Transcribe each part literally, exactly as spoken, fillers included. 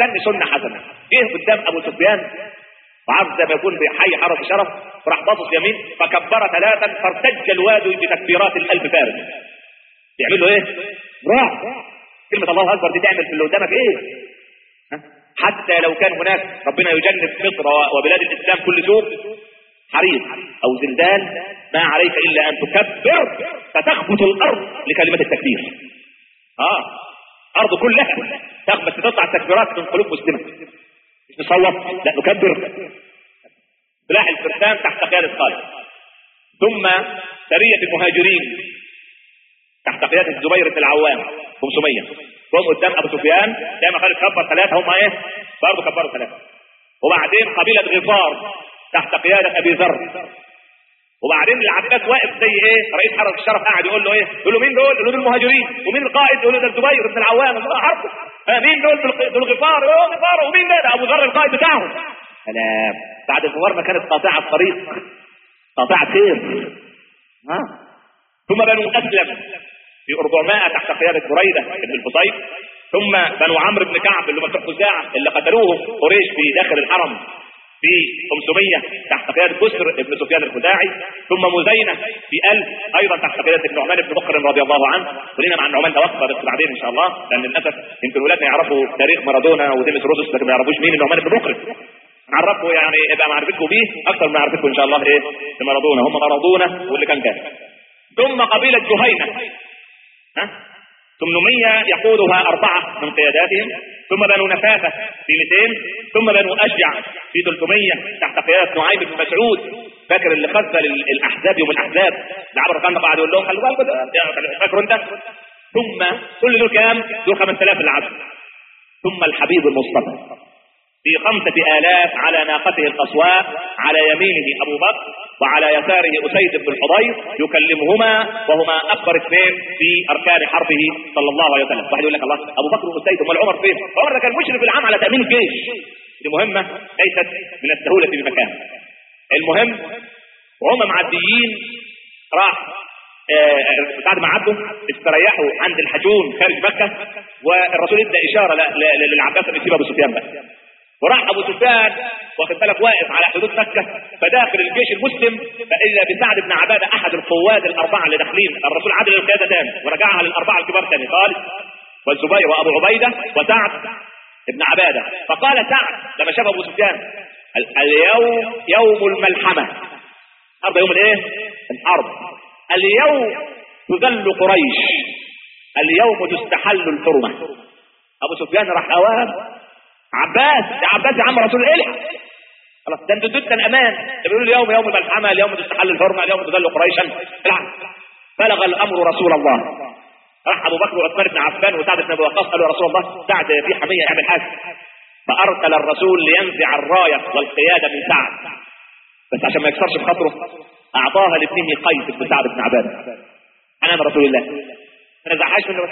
سن سنه حسنه، جه قدام ابو سفيان وعرض زي ما يكون بحي حرس الشرف، راح باصص يمين فكبر ثلاثا فارتج الوادي بتكبيرات الالف فارس. يعمل له ايه؟ راح كلمه الله اكبر دي تعمل في اللي قدامك ايه؟ ها؟ حتى لو كان هناك ربنا يجنب مصر وبلاد الاسلام كل سوء حريق او زلزال، ما عليك الا ان تكبر فتخبط الارض لكلمه التكبير. اه ارض كلها تخبط تطلع التكبيرات من قلوب مسلمه، مش نصوت، لا نكبر. سلاح الفرسان تحت قياده خالد، ثم سريه المهاجرين تحت قياده الزبير بن العوام خمسمية، هم قدام ابو سفيان زي ما خالد كبر ثلاثه، هم ايه برضه كبروا ثلاثه. وبعدين قبيله غفار تحت قياده ابي ذر، وبعدين العباس واقف زي ايه رئيس حرس الشرف قاعد يقول له ايه، يقول له مين دول؟ يقول له المهاجرين. ومين القائد؟ يقول له ده الزبير بن العوام. الله عارفه. مين دول؟ دول غفار. يقول غفار. ومين ده؟ ابو ذر القائد بتاعهم. سلام. بعد الغفار ما كانت قاطعه الطريق، قاطعه خير. ها ثم بنو اسلم في أربعمائة تحت قياده بريده بن الحصيب، ثم بنو عمرو بن كعب اللي هم بتوع خزاعه اللي قتلوهم قريش في داخل الحرم في خمسمية تحت قياده بسر بن سفيان الخزاعي، ثم مزينه في ألف ايضا تحت قياده النعمان بن بكر رضي الله عنه. ولينا مع النعمان ده وقفه بس بعدين ان شاء الله، لان للاسف يمكن ولادنا يعرفوا تاريخ مارادونا وديمس رودس لكن ما يعرفوش مين النعمان بن بكر. نعرفكم يعني يبقى معرفتكم بيه اكثر من معرفتكم ان شاء الله ايه لمارادونا، هم مارادونا واللي كان كان. ثم قبيله جهينه ها ثمانمائة يقودها أربعة من قياداتهم، ثم بنو نفاثة في مئتين، ثم بنو أشجع في ثلاثمائة تحت قيادة نعيم بن مسعود. فاكر اللي خذل الأحزاب يوم الأحزاب اللي عبر كان قاعد يقول لهم خلوا بالكم فاكر أنت. ثم كل دول كام؟ دول خمسة آلاف العبد. ثم الحبيب المصطفى في خمسة آلاف على ناقته القصواء، على يمينه أبو بكر وعلى يساره أسيد بن الحضير يكلمهما وهما أكبر اثنين في أركان حربه صلى الله عليه وسلم. واحد يقول لك الله أبو بكر وأسيد أمال عمر فين؟ عمر كان مشرف العام على تأمين الجيش، دي مهمة ليست من السهولة بمكان. المهم وهم معديين راح آه بعد ما عدوا استريحوا عند الحجون خارج مكة، والرسول ادى إشارة للعباس أن يسيب أبو سفيان بس، وراح ابو سفيان واخد بالك واقف على حدود مكه، فداخل الجيش المسلم فاذا بسعد بن عباده احد القواد الاربعه اللي داخلين. الرسول عدل القياده تاني ورجعها للاربعه الكبار تاني، خالد والزبير وابو عبيده وسعد بن عباده. فقال سعد لما شاف ابو سفيان اليوم يوم الملحمه، النهارده يوم الايه؟ الحرب. اليوم تذل قريش، اليوم تستحل الحرمه. ابو سفيان راح اوام عباس يا عباس يا عم رسول الالحق خلاص، ده انتوا اديتنا الامان، ده بيقولوا اليوم يوم الملحمه، اليوم تستحل الحرمه، اليوم تذل قريشا. بلغ الامر رسول الله. راح ابو بكر وعثمان بن عفان وسعد بن ابي وقاص قالوا يا رسول الله سعد في حميه اعمل حاجه، فارسل الرسول لينزع الرايه والقياده من سعد، بس عشان ما يكسرش بخاطره اعطاها لابنه قيس بن سعد بن عباده امام رسول الله، ما نزعهاش منه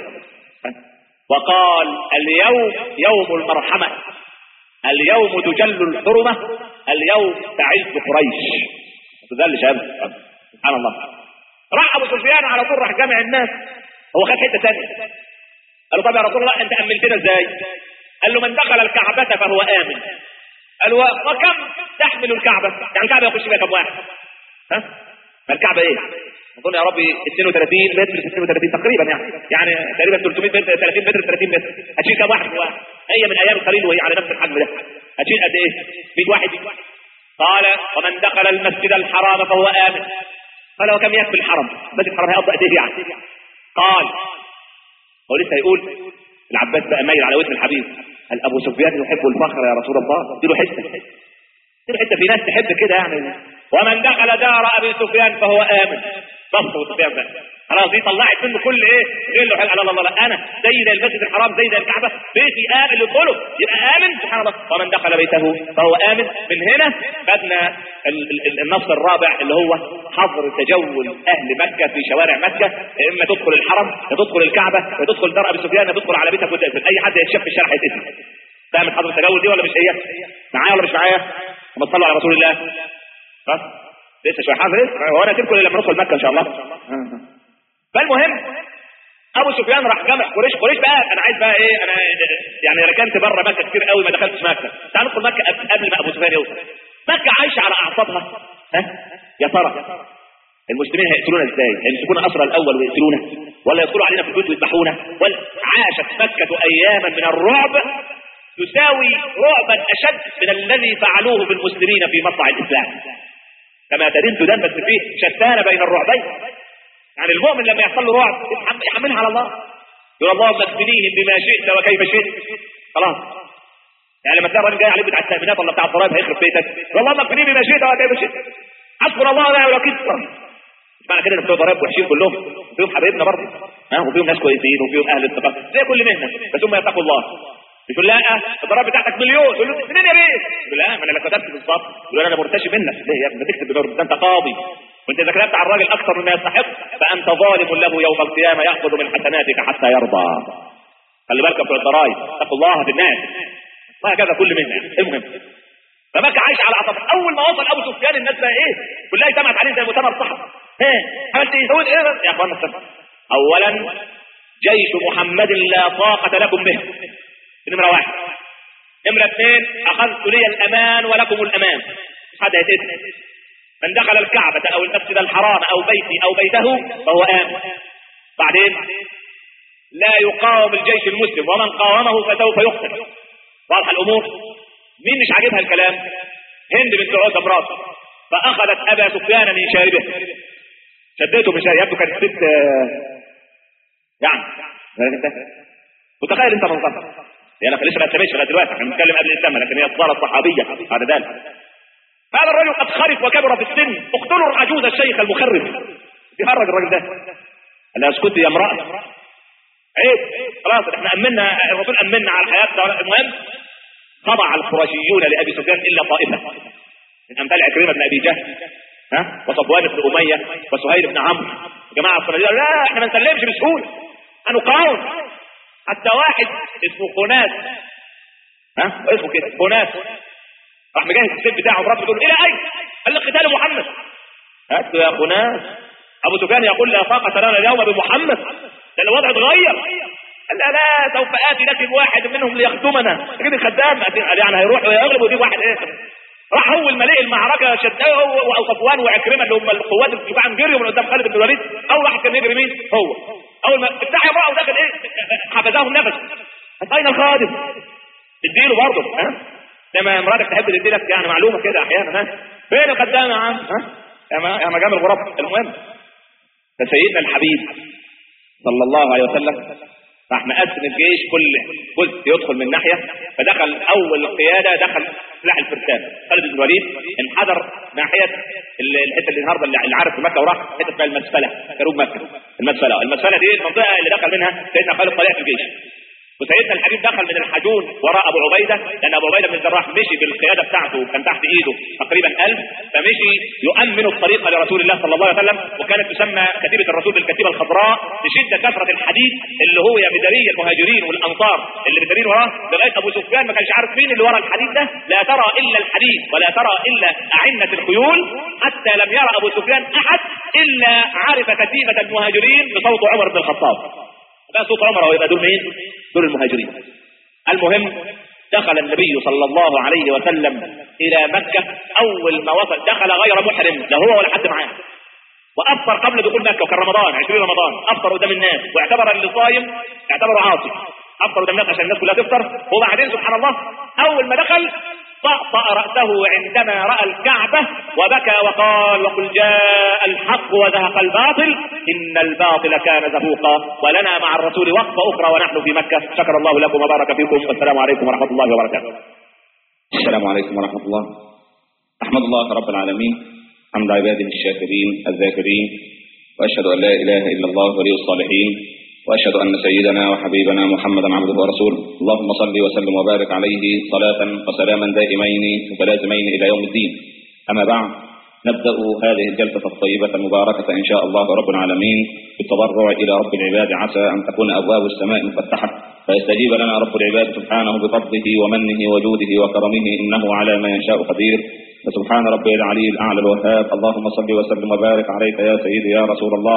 وقال اليوم يوم المرحمة، اليوم تجل الحرمة، اليوم تعز قريش ما تذلش ابدا. سبحان الله. راح ابو سفيان على طول راح جامع الناس، هو خد حته ثانيه. قالوا طب يا رسول الله انت امنتنا ازاي؟ قال له من دخل الكعبة فهو امن. قالوا وكم تحمل الكعبة؟ يعني الكعبة يخش فيها كم واحد؟ ها؟ الكعبة ايه؟ اظن يا ربي اثنين وثلاثين متر في اثنين وثلاثين تقريبا، يعني يعني تقريبا ثلاثمائة متر ثلاثين متر ثلاثين متر. هتشيل كم واحد جواها؟ هي من ايام الخليل وهي على نفس الحجم ده، هتشيل قد ايه؟ مئة واحد. قال ومن دخل المسجد الحرام فهو امن. قال وكم يكفي الحرم؟ المسجد الحرام هيقضي قد ايه يعني؟ قال هو لسه هيقول العباس بقى مايل على ودن الحبيب، قال ابو سفيان يحب الفخر يا رسول الله، اديله حته اديله حته، في ناس تحب كده يعني. ومن دخل دار ابي سفيان فهو امن. بص ابو سفيان بقى خلاص دي طلعت منه كل ايه غير له حاجه. الله الله لا انا زي ده المسجد الحرام زي ده الكعبه بيتي امن اللي يدخله يبقى امن. سبحان الله. ومن دخل بيته فهو امن. من هنا خدنا النص الرابع اللي هو حظر تجول اهل مكه في شوارع مكه، اما تدخل الحرم يا تدخل الكعبه يا تدخل دار ابي سفيان يا تدخل على بيتك وتقتل اي حد يتشاف في الشارع هيتقتل. فاهم حظر التجول دي ولا مش هي؟ معايا ولا مش معايا؟ لما تصلوا على رسول الله خلاص لسه شويه حاضر هو انا تدخل لما ندخل مكه ان شاء الله. فالمهم ابو ابو سفيان راح جمع قريش قريش بقى انا عايز بقى ايه انا يعني ركنت بره مكه كتير قوي ما دخلتش مكه، تعال ندخل مكه قبل ما ابو سفيان يوصل. مكه عايشه على اعصابها. ها يا ترى المسلمين هيقتلونا ازاي؟ هيمسكونا اسرى الاول ويقتلونا، ولا يدخلوا علينا في البيوت ويذبحونا؟ ولا عاشت مكه اياما من الرعب تساوي رعبا اشد من الذي فعلوه بالمسلمين في مطلع الاسلام. كما تدين تدان، بس فيه شتان بين الرعبين. يعني المؤمن لما يحصل له رعب يحملها على الله، يقول اللهم اكفنيهم بما شئت وكيف شئت. خلاص يعني لما تلاقي راجل جاي عليه بتاع التامينات ولا بتاع الضرايب هيخرب بيتك، اللهم اكفني بما شئت وكيف شئت، حسبنا الله ونعم الوكيل. مش معنى كده ان بتوع الضرايب وحشين كلهم، فيهم حبايبنا برضه، ها وفيهم ناس كويسين وفيهم اهل الثقه زي كل مهنه، بس هم يتقوا الله. يقول لا الضرائب بتاعتك مليون، يقول له منين يا بيه؟ يقول لا ما انا اللي كتبت بالظبط. يقول انا مرتشي منك. ليه يا ابني تكتب بالظبط؟ ده انت قاضي، وانت اذا كتبت على الراجل اكثر مما يستحق فانت ظالم له يوم القيامه ياخذ من حسناتك حتى يرضى. خلي بالك بتوع الضرايب، اتقوا الله في الناس. وهكذا كل منا. المهم فمكة عايش على عطف. اول ما وصل ابو سفيان الناس بقى ايه؟ كلها اجتمعت عليه زي مؤتمر صحفي. ها عملت ايه؟ سويت ايه يا اخوانا السلام؟ اولا جيش محمد لا طاقه لكم به، نمره واحد. نمره اثنين اخذت لي الامان ولكم الامان، مش حد هيتقتل. من دخل الكعبه او المسجد الحرام او بيتي او بيته فهو امن. بعدين لا يقاوم الجيش المسلم، ومن قاومه فسوف يقتل. واضح الامور؟ مين مش عاجبها الكلام؟ هند بنت عتبة مراته، فاخذت ابا سفيان من شاربه، شدته من شاربه. يبدو كانت ست يعني متخيل انت منظرها. هي انا لسه ما اسلمتش لغايه دلوقتي، احنا بنتكلم قبل الاسلام، لكن هي صارت صحابيه بعد ذلك. هذا الرجل قد خرف وكبر في السن، اقتلوا العجوز الشيخ المخرف. يهرج الراجل ده. قال لها اسكتي يا امراه، عيب، خلاص احنا امنا، الرسول امنا على حياتنا. المهم خضع القرشيون لابي سفيان الا طائفه من امثال عكرمه بن ابي جهل، ها وصفوان بن اميه وسهيل بن عمرو. جماعه الصناديق لا احنا ما نسلمش بسهوله، هنقاوم. حتى واحد اسمه خناس، ها اسمه كده خناس، راح مجهز السيف بتاعه مراته تقول الى اين؟ قال لك قتال محمد. هات يا خناس. ابو سفيان يقول لا طاقه لنا اليوم بمحمد، ده الوضع اتغير. قال لا لا سوف اتي لك بواحد منهم ليخدمنا. تجيب الخدام يعني هيروح ويغلب ويجيب واحد ايه؟ راح هو المليء المعركه شداه هو وصفوان وعكرمه اللي هم القوات الدفاع جريوا من قدام خالد بن الوليد. اول واحد كان يجري مين؟ هو. اول ما افتح امراه ودخل ايه؟ حفزهم نفس. اين الخادم؟ اديله برضه، ها؟ لما مراتك تحب تديلك يعني معلومه كده احيانا، ها؟ فين الخدام يا عم؟ ها؟ يا مجام الغراب. المهم فسيدنا الحبيب صلى الله عليه وسلم راح مقسم الجيش، كل جزء يدخل من ناحيه. فدخل اول القياده دخل سلاح الفرسان خالد بن الوليد، انحدر ناحيه الحته اللي النهارده اللي عارف في مكه، وراح حته اسمها المسفله، جنوب مكه. المسفله المسفله دي المنطقه اللي دخل منها سيدنا خالد طليع في الجيش. وسيدنا الحبيب دخل من الحجون وراء ابو عبيده، لان ابو عبيده بن الجراح مشي بالقياده بتاعته، كان تحت ايده تقريبا ألف، فمشي يؤمن الطريق لرسول الله صلى الله عليه وسلم. وكانت تسمى كتيبه الرسول بالكتيبه الخضراء لشده كثره الحديد اللي هو بدري المهاجرين والانصار اللي بدرين وراه، لغايه ابو سفيان ما كانش عارف مين اللي ورا الحديد ده. لا ترى الا الحديد ولا ترى الا اعنه الخيول، حتى لم يرى ابو سفيان احد الا عرف كتيبه المهاجرين بصوت عمر بن الخطاب. ده صوت عمر، ويبقى دول مين؟ دول المهاجرين. المهم دخل النبي صلى الله عليه وسلم الى مكة. اول ما وصل دخل غير محرم، لا هو ولا حد معاه، وافطر قبل دخول مكة، وكان رمضان عشرين رمضان، افطر قدام الناس، واعتبر اللي صايم اعتبره عاصي، افطر قدام الناس عشان الناس كلها تفطر. وبعدين سبحان الله اول ما دخل طأطأ رأسه عندما رأى الكعبة وبكى وقال وقل جاء الحق وزهق الباطل إن الباطل كان زهوقا ولنا مع الرسول وقفة أخرى ونحن في مكة. شكر الله لكم وبارك فيكم، والسلام عليكم ورحمة الله وبركاته. السلام عليكم ورحمة الله. أحمد الله رب العالمين حمد عباده الشاكرين الذاكرين، وأشهد أن لا إله إلا الله ولي الصالحين، وأشهد أن سيدنا وحبيبنا محمدا عبده ورسوله. اللهم صل وسلم وبارك عليه صلاة وسلاما دائمين متلازمين إلى يوم الدين. أما بعد، نبدأ هذه الجلسة الطيبة المباركة إن شاء الله رب العالمين بالتضرع إلى رب العباد، عسى أن تكون أبواب السماء مفتحة فيستجيب لنا رب العباد سبحانه بفضله ومنه وجوده وكرمه، إنه على ما يشاء قدير. وسبحان ربي العلي الأعلى الوهاب. اللهم صل وسلم وبارك عليك يا سيدي يا رسول الله،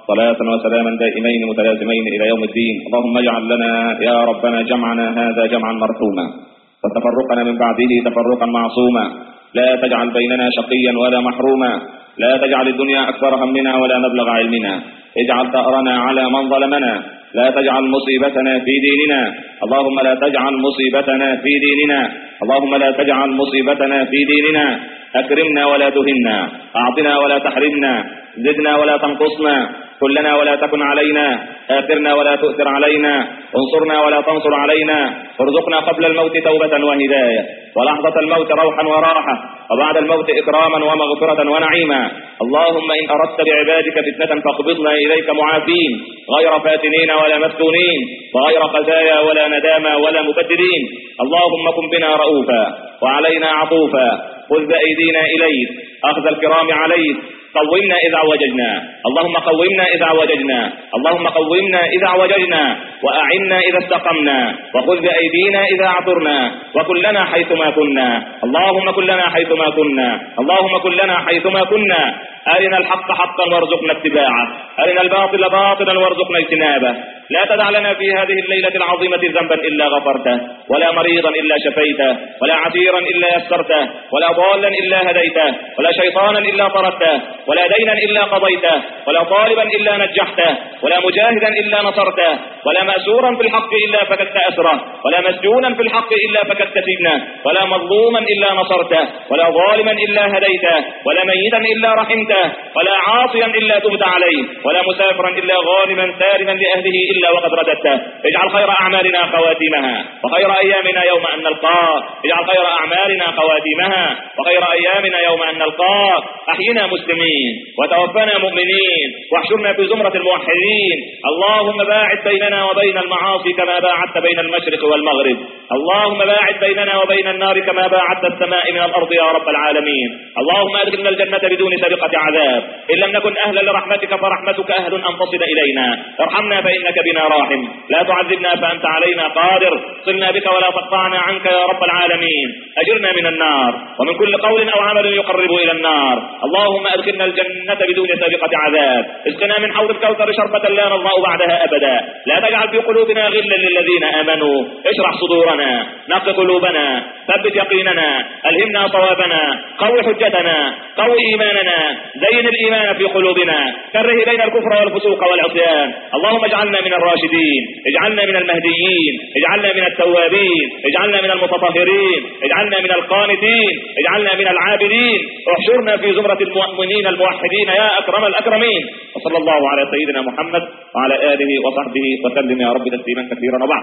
صلاة وسلاما دائمين متلازمين إلى يوم الدين. اللهم اجعل لنا يا ربنا جمعنا هذا جمعا مرحوما وتفرقنا من بعده تفرقا معصوما. لا تجعل بيننا شقيا ولا محروما. لا تجعل الدنيا أكبر همنا ولا مبلغ علمنا. اجعل ثأرنا على من ظلمنا. لا تجعل مصيبتنا في ديننا. اللهم لا تجعل مصيبتنا في ديننا. اللهم لا تجعل مصيبتنا في ديننا. أكرمنا ولا تهنا. أعطنا ولا تحرمنا. زدنا ولا تنقصنا. كلنا ولا تكن علينا. آثرنا ولا تؤثر علينا. انصرنا ولا تنصر علينا. ارزقنا قبل الموت توبة وهداية، ولحظة الموت روحا وراحة، وبعد الموت إكراما ومغفرة ونعيما. اللهم إن أردت بعبادك فتنة فاقبضنا إليك معافين، غير فاتنين ولا مفتونين، وغير خزايا ولا ندامى ولا مبددين. اللهم كن بنا رؤوفا وعلينا عطوفا، خذ بأيدينا إليك أخذ الكرام عليك. قومنا إذا عوججنا. اللهم قومنا إذا عوججنا. اللهم قومنا إذا عوججنا، وأعنا إذا استقمنا، وخذ بأيدينا إذا عثرنا، وكلنا حيثما كنا. اللهم كلنا حيثما كنا. اللهم كلنا حيثما كنا. أرنا الحق حقا وارزقنا اتباعه، أرنا الباطل باطلا وارزقنا اجتنابه. لا تدع لنا في هذه الليلة العظيمة ذنبا إلا غفرته، ولا مريضا إلا شفيته، ولا عسيرا إلا يسرته، ولا ضالا إلا هديته، ولا شيطانا إلا طردته، ولا دينا إلا قضيته، ولا طالبا إلا نجحته، ولا مجاهدا إلا نصرته، ولا مأسورا في الحق إلا فكدت أسره، ولا مسجونا في الحق إلا فكدت سجنه، ولا مظلوما إلا نصرته، ولا ظالما إلا هديته، ولا ميتا إلا رحمته، ولا عاصيا إلا تبت عليه، ولا مسافرا إلا غانما سالما لأهله إلا وقد رددته. اجعل خير أعمالنا خواتيمها، وخير أيامنا يوم أن نلقاك. اجعل خير أعمالنا خواتيمها، وخير أيامنا يوم أن نلقاك. أحينا مسلمين وتوفنا مؤمنين، واحشرنا في زمرة الموحدين. اللهم باعد بيننا وبين المعاصي كما باعدت بين المشرق والمغرب. اللهم باعد بيننا وبين النار كما باعدت السماء من الأرض يا رب العالمين. اللهم أدخلنا الجنة بدون سابقة عذاب. إن لم نكن أهلا لرحمتك فرحمتك أهل أن تصل إلينا. ارحمنا فإنك بنا راحم، لا تعذبنا فأنت علينا قادر. صلنا بك ولا تقطعنا عنك يا رب العالمين. أجرنا من النار ومن كل قول أو عمل يقرب إلى النار. اللهم أدخلنا الجنة بدون سابقة عذاب. اسقنا من حوض الكوثر شربة لا نظمأ بعدها أبدا. لا تجعل في قلوبنا غلا للذين آمنوا. اشرح صدورنا، نقي قلوبنا، ثبت يقيننا، ألهمنا صوابنا، قوي حجتنا، قوي إيماننا، زين الإيمان في قلوبنا، كره بين الكفر والفسوق والعصيان. اللهم اجعلنا من الراشدين، اجعلنا من المهديين، اجعلنا من التوابين، اجعلنا من المتطهرين، اجعلنا من القانتين، اجعلنا من العابدين. احشرنا في زمرة المؤمنين الموحدين يا أكرم الأكرمين. وصلى الله على سيدنا محمد وعلى آله وصحبه وسلم يا رب تسليما كثيرا. وبعد،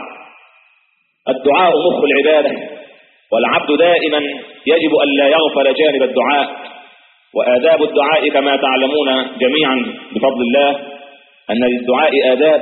الدعاء مخ العبادة، والعبد دائما يجب أن لا يغفل جانب الدعاء. وآداب الدعاء كما تعلمون جميعا بفضل الله أن للدعاء آداب.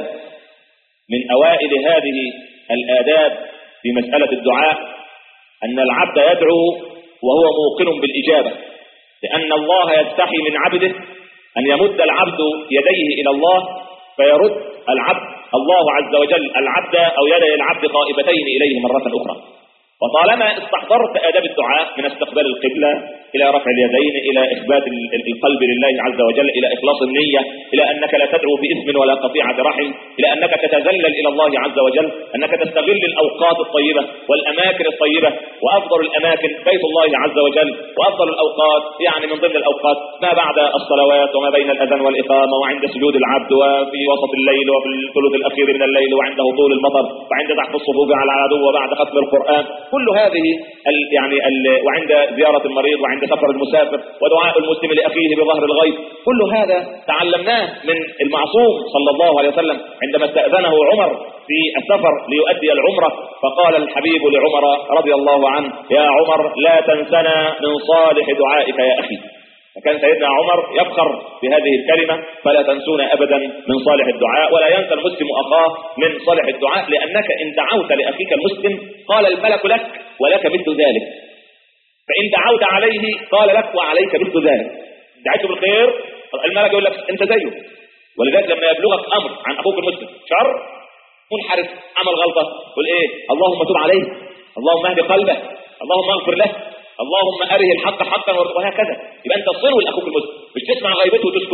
من أوائل هذه الآداب في مسألة الدعاء أن العبد يدعو وهو موقن بالإجابة، لأن الله يستحي من عبده أن يمد العبد يديه إلى الله فيرد العبد الله عز وجل العبد أو يدي العبد خائبتين إليه مرة أخرى. وطالما استحضرت آداب الدعاء من استقبال القبلة إلى رفع اليدين إلى إخبات القلب لله عز وجل إلى إخلاص النية إلى أنك لا تدعو بإثم ولا قطيعة رحم إلى أنك تتذلل إلى الله عز وجل، أنك تستغل الأوقات الطيبة والأماكن الطيبة. وأفضل الأماكن بيت الله عز وجل، وأفضل الأوقات يعني من ضمن الأوقات ما بعد الصلوات وما بين الأذان والإقامة، وعند سجود العبد، وفي وسط الليل، وفي الثلث الأخير من الليل، وعند هطول المطر، وعند تحت الصفوف على العدو، وبعد ختم القرآن. كل هذه ال يعني ال وعند زيارة المريض، وعند سفر المسافر، ودعاء المسلم لأخيه بظهر الغيب. كل هذا تعلمناه من المعصوم صلى الله عليه وسلم عندما استأذنه عمر في السفر ليؤدي العمرة، فقال الحبيب لعمر رضي الله عنه: يا عمر لا تنسنا من صالح دعائك يا أخي. فكان سيدنا عمر يفخر بهذه الكلمة: فلا تنسونا أبدا من صالح الدعاء. ولا ينسى المسلم أخاه من صالح الدعاء، لأنك إن دعوت لأخيك المسلم قال الملك لك ولك مثل ذلك، فإن دعوت عليه قال لك وعليك مثل ذلك. دعيته بالخير الملك يقول لك أنت زيه. ولذلك لما يبلغك أمر عن أخوك المسلم شر، منحرف، عمل غلطة، قل إيه؟ اللهم تب عليه، اللهم اهد قلبه، اللهم اغفر له، اللهم أره الحق حقا، وهكذا. يبقى أنت تصله لأخوك المسلم، مش تسمع غيبته وتسكت.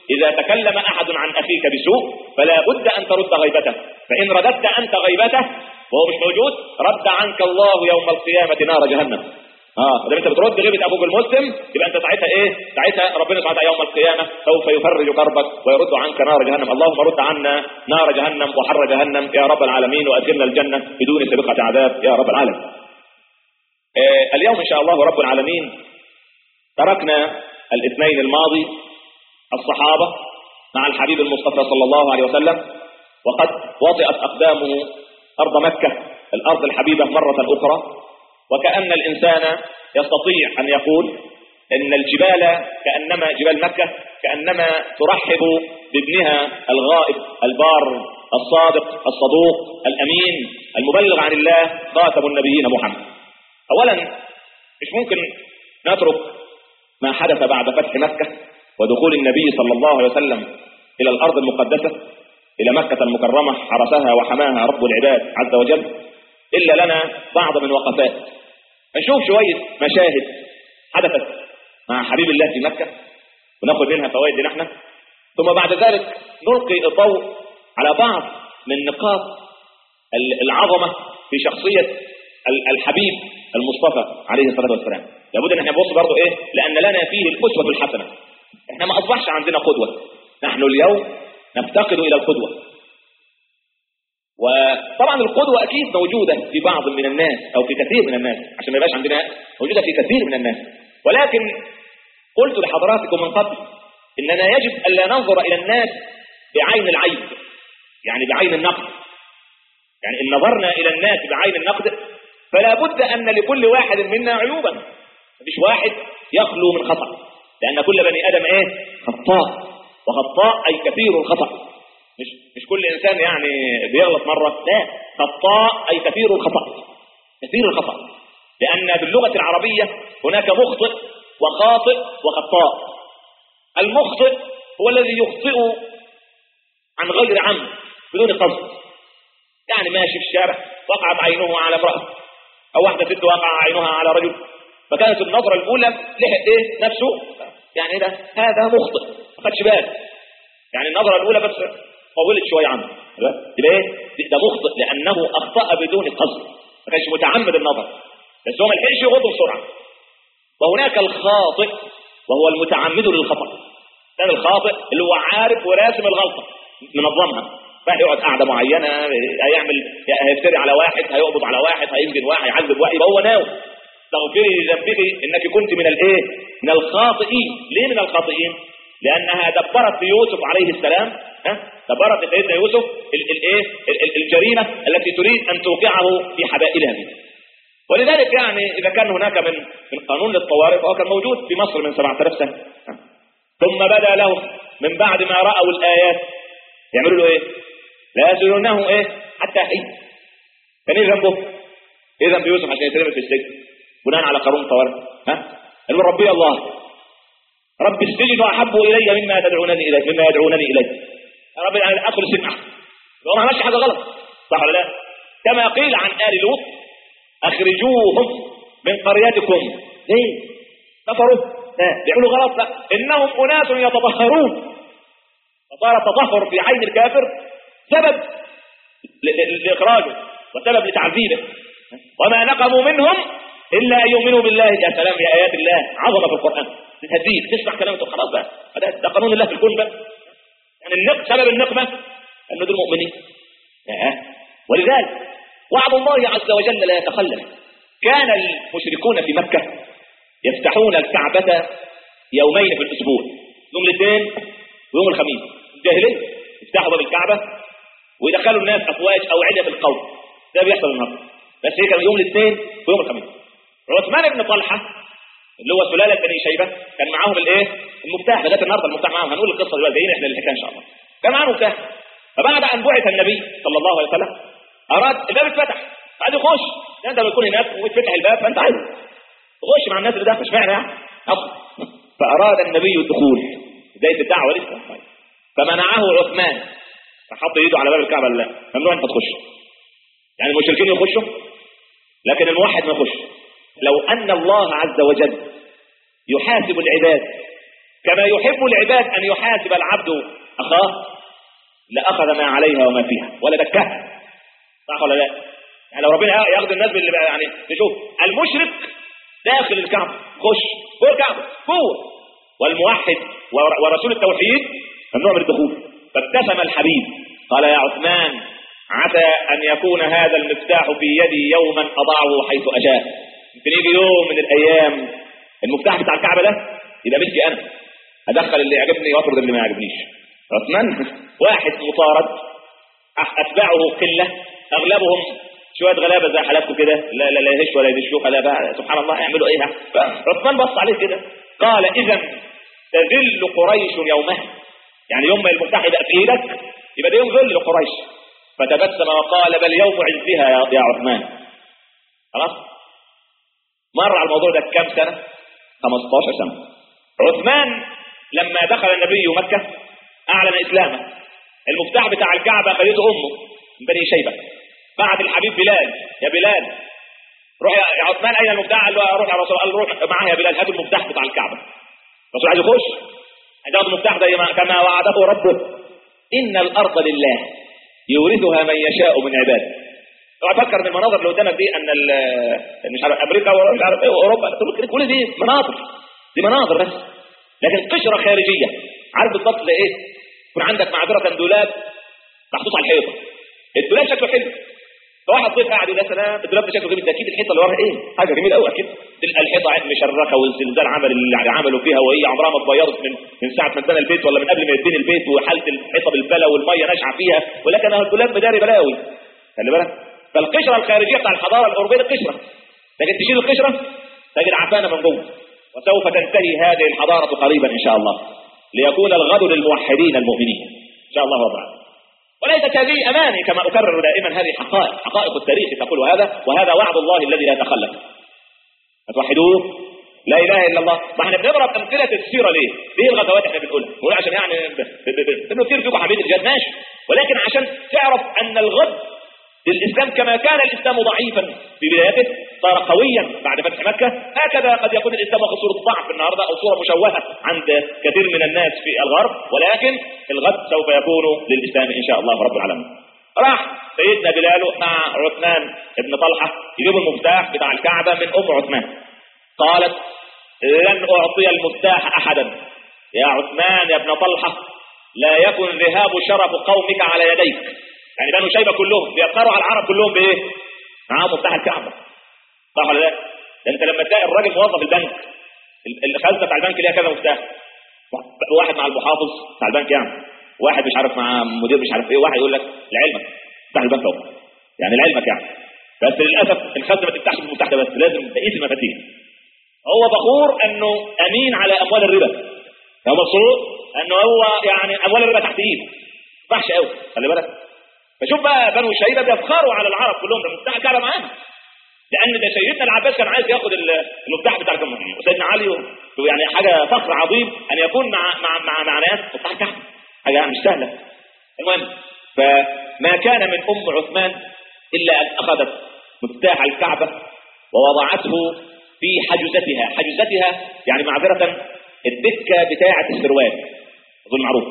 إذا تكلم أحد عن أخيك بسوء فلا بد أن ترد غيبته، فإن رددت أنت غيبته وهو مش موجود رد عنك الله يوم القيامة نار جهنم. اه اذا انت بترد غيبه اخوك المسلم يبقى انت ساعتها ايه؟ ساعتها ربنا سبحانه يوم القيامه سوف يفرج كربك ويرد عنك نار جهنم. اللهم رد عنا نار جهنم وحر جهنم يا رب العالمين، وادخلنا الجنه بدون سابقه عذاب يا رب العالمين. آه اليوم ان شاء الله رب العالمين تركنا الاثنين الماضي الصحابه مع الحبيب المصطفى صلى الله عليه وسلم، وقد وطئت اقدامه ارض مكه الارض الحبيبه مره اخرى، وكأن الإنسان يستطيع أن يقول إن الجبال كأنما جبال مكة كأنما ترحب بابنها الغائب البار الصادق الصدوق الأمين المبلغ عن الله خاتم النبيين محمد. أولا مش ممكن نترك ما حدث بعد فتح مكة ودخول النبي صلى الله عليه وسلم إلى الأرض المقدسة إلى مكة المكرمة حرسها وحماها رب العباد عز وجل إلا لنا بعض من وقفات نشوف شوية مشاهد حدثت مع حبيب الله في مكة وناخذ منها فوائد نحن، ثم بعد ذلك نلقي الضوء على بعض من نقاط العظمة في شخصية الحبيب المصطفى عليه الصلاة والسلام. لابد ان احنا نبص برضه ايه، لان لنا فيه القدوة الحسنة. احنا ما اصبحش عندنا قدوة، نحن اليوم نفتقد الى القدوة. وطبعا القدوة اكيد موجودة في بعض من الناس او في كثير من الناس، عشان ما يبقاش عندنا موجودة في كثير من الناس، ولكن قلت لحضراتكم من قبل اننا يجب الا ننظر الى الناس بعين العيب، يعني بعين النقد. يعني ان نظرنا الى الناس بعين النقد فلا بد ان لكل واحد منا عيوبا، مفيش واحد يخلو من خطأ، لان كل بني ادم ايه؟ خطاء، وخطاء اي كثير الخطأ. مش مش كل انسان يعني بيغلط مره، لا، خطاء اي كثير الخطأ، كثير الخطأ، لان باللغه العربيه هناك مخطئ وخاطئ وخطاء. المخطئ هو الذي يخطئ عن غير عمد بدون قصد، يعني ماشي في الشارع وقعت عينه على امرأة او واحده ست وقع عينها على رجل، فكانت النظره الاولى لحق ايه نفسه، يعني ايه ده؟ هذا مخطئ ما خدش باله، يعني النظره الاولى بس طولت شويه عنه، يبقى ايه ده؟ مخطئ لانه اخطأ بدون قصد، ما كانش متعمد النظر، بس هو ما لحقش يغض بسرعه. وهناك الخاطئ وهو المتعمد للخطأ، كان الخاطئ اللي هو عارف وراسم الغلطه منظمها، بقى يقعد قاعده معينه هيعمل، هيفتري على واحد، هيقبض على واحد، هينجن واحد، هيعذب واحد، يبقى هو ناوي تغفري ذنبك انك كنت من الايه؟ من الخاطئين. ليه من الخاطئين؟ لانها دبرت ليوسف عليه السلام، ها دبرت لسيدنا يوسف الايه؟ الجريمه التي تريد ان توقعه في حبائلها. ولذلك يعني اذا كان هناك من من قانون للطوارئ فهو كان موجود في مصر من سبعة آلاف سنه، ثم بدا له من بعد ما راوا الايات يعملوا له ايه؟ لا يسجنونه ايه؟ حتى حين. كان ايه ذنبه؟ ايه ذنب يوسف عشان يترمي في السجن بناء على قانون الطوارئ؟ ها؟ قال ربي الله، رب السجن احب الي مما تدعونني اليه، مما يدعونني اليه. يا رب انا ادخل السجن احسن. هو ما عملش حاجه غلط، صح ولا لا؟ كما قيل عن ال لوط اخرجوهم من قريتكم. ليه؟ كفروا؟ لا بيعملوا غلط، لا، انهم اناس يتطهرون. فصار التطهر في عين الكافر سبب لاخراجه وسبب لتعذيبه. وما نقموا منهم الا ان يؤمنوا بالله. يا سلام يا ايات الله عظمه في القران، تهديك تسمع كلامه خلاص بقى، ده قانون الله في الكون بقى. يعني النقم، سبب النقمه انه دول مؤمنين. ولذلك وعد الله عز وجل لا يتخلف. كان المشركون في مكه يفتحون الكعبه يومين في الاسبوع، يوم الاثنين ويوم الخميس. الجاهليه يفتحوا باب الكعبه ويدخلوا الناس افواج او عده القوم، ده بيحصل النهارده، بس هي كان يوم الاثنين ويوم الخميس. عثمان بن طلحه اللي هو سلاله بني شيبه كان معاهم الايه؟ المفتاح. لغايه النهارده المفتاح معاهم، هنقول القصه دلوقتي، جايين احنا للحكايه ان شاء الله. كان معاهم مفتاح. فبعد ان بعث النبي صلى الله عليه وسلم اراد الباب اتفتح، عايز يخش، انت بتكون هناك ويتفتح الباب فانت عايز تخش مع الناس اللي داخل، اشمعنى يعني؟ فاراد النبي الدخول، بدايه الدعوه لسه، فمنعه عثمان، فحط ايده على باب الكعبه، لا ممنوع انت تخش. يعني المشركين يخشوا لكن الموحد ما يخش. لو ان الله عز وجل يحاسب العباد كما يحب العباد أن يحاسب العبد أخاه لأخذ ما عليها وما فيها ولا دكها. صح ولا لا؟ يعني لو ربنا ياخذ الناس باللي يعني نشوف المشرك داخل الكعبة خش جوه الكعبة جوه، والموحد ورسول التوحيد ممنوع من الدخول. فابتسم الحبيب قال يا عثمان عسى أن يكون هذا المفتاح في يدي يوما أضعه حيث أشاء. يمكن يجي يوم من الأيام المفتاح بتاع الكعبة ده يبقى ملكي أنا، أدخل اللي يعجبني وأطرد اللي ما يعجبنيش. عثمان واحد مطارد أتباعه قلة أغلبهم شوية غلابة زي حالاتكم كده، لا لا لا يهش ولا يدشوك، لا بقى سبحان الله يعملوا ايه. عثمان بص عليه كده قال اذا تذل قريش يومها، يعني يوم ما المفتاح يبقى في ايدك يبقى ده يوم ذل لقريش. فتبسم وقال بل يوم عزها يا, يا عثمان. خلاص مر على الموضوع ده كام سنة؟ خمستاشر سنة. عثمان لما دخل النبي مكة اعلن اسلامه، المفتاح بتاع الكعبة خدته امه من بني شيبة. بعد الحبيب بلال يا بلال روح يا عثمان اين المفتاح؟ قال له روح يا رسول الله. قال روح معاه يا بلال هات المفتاح بتاع الكعبة. الرسول عايز يخش عايز ياخد المفتاح زي ما كما وعده ربه ان الارض لله يورثها من يشاء من عباده. اوعى تفكر ان المناظر اللي قدامك دي ان مش عارف امريكا ومش عارف ايه واوروبا، كل دي مناظر، دي مناظر بس، لكن قشرة خارجية. عارف بالضبط زي ايه؟ يكون عندك معذرة دولاب محطوط على الحيطة، الدولاب شكله حلو، فواحد ضيف قاعد يقول يا سلام الدولاب ده شكله جميل، ده اكيد الحيطه اللي وراها ايه؟ حاجه جميله قوي اكيد. الحيطه مشرخه والزلزال عمل اللي عملوا فيها وهي عمرها ما اتغيرت من من ساعه ما اتبنى البيت ولا من قبل ما يتبني البيت، وحاله الحيطه بالبلا والميه ناشعه فيها، ولكن الدولاب مداري بلاوي. خلي بالك، فالقشره الخارجيه بتاع الحضاره الاوروبيه قشره، لكن تشيل القشره تجد عفانه من جوه. وسوف تنتهي هذه الحضاره قريبا ان شاء الله، ليكون الغد للموحدين المؤمنين ان شاء الله رب العالمين. وليست هذه أماني كما أكرر دائما، هذه حقائق، حقائق التاريخ تقول هذا، وهذا وعد الله الذي لا يتخلف. فتوحدوه لا إله إلا الله. ما احنا بنضرب أمثلة السيرة ليه؟ ليه الغزوات احنا بنقولها؟ بنقول عشان يعني بنثير فيكم حبيب الجهاد ماشي، ولكن عشان تعرف أن الغد للإسلام كما كان الإسلام ضعيفا في بدايته صار قويا بعد فتح مكة، هكذا قد يكون الإسلام واخد صورة ضعف النهارده أو صورة مشوهة عند كثير من الناس في الغرب، ولكن الغد سوف يكون للإسلام إن شاء الله رب العالمين. راح سيدنا بلال مع عثمان بن طلحة يجيبوا المفتاح بتاع الكعبة من أم عثمان. قالت لن أعطي المفتاح أحدا يا عثمان يا ابن طلحة، لا يكن ذهاب شرف قومك على يديك. يعني بنو شيبة كلهم بيقروا على العرب كلهم بايه؟ معاهم مفتاح الكعبة. صح ولا لا؟ انت لما تلاقي الراجل موظف البنك، الخزنة بتاع البنك ليها كذا مفتاح، واحد مع المحافظ بتاع البنك يعني، واحد مش عارف مع مدير مش عارف ايه، واحد يقول لك لعلمك مفتاح البنك اهو، يعني لعلمك يعني. بس للاسف الخزنة ما بتفتحش بالمفتاح ده بس، لازم بقيه المفاتيح. هو فخور انه امين على اموال الربا، هو مبسوط انه هو يعني اموال الربا تحت ايده، وحش قوي. خلي بالك، فشوف بقى بنو شيبة بيفخروا على العرب كلهم بمفتاح الكعبة معانا، لأن ده سيدنا العباس كان عايز ياخد المفتاح بتاع الكعبة، وسيدنا علي يعني حاجة فخر عظيم أن يكون مع مع مع, مع ناس مفتاح الكعبة، حاجة مش سهلة. المهم فما كان من أم عثمان إلا أن أخذت مفتاح الكعبة ووضعته في حجزتها، حجزتها يعني معذرة الدكة بتاعة السروال أظن معروف.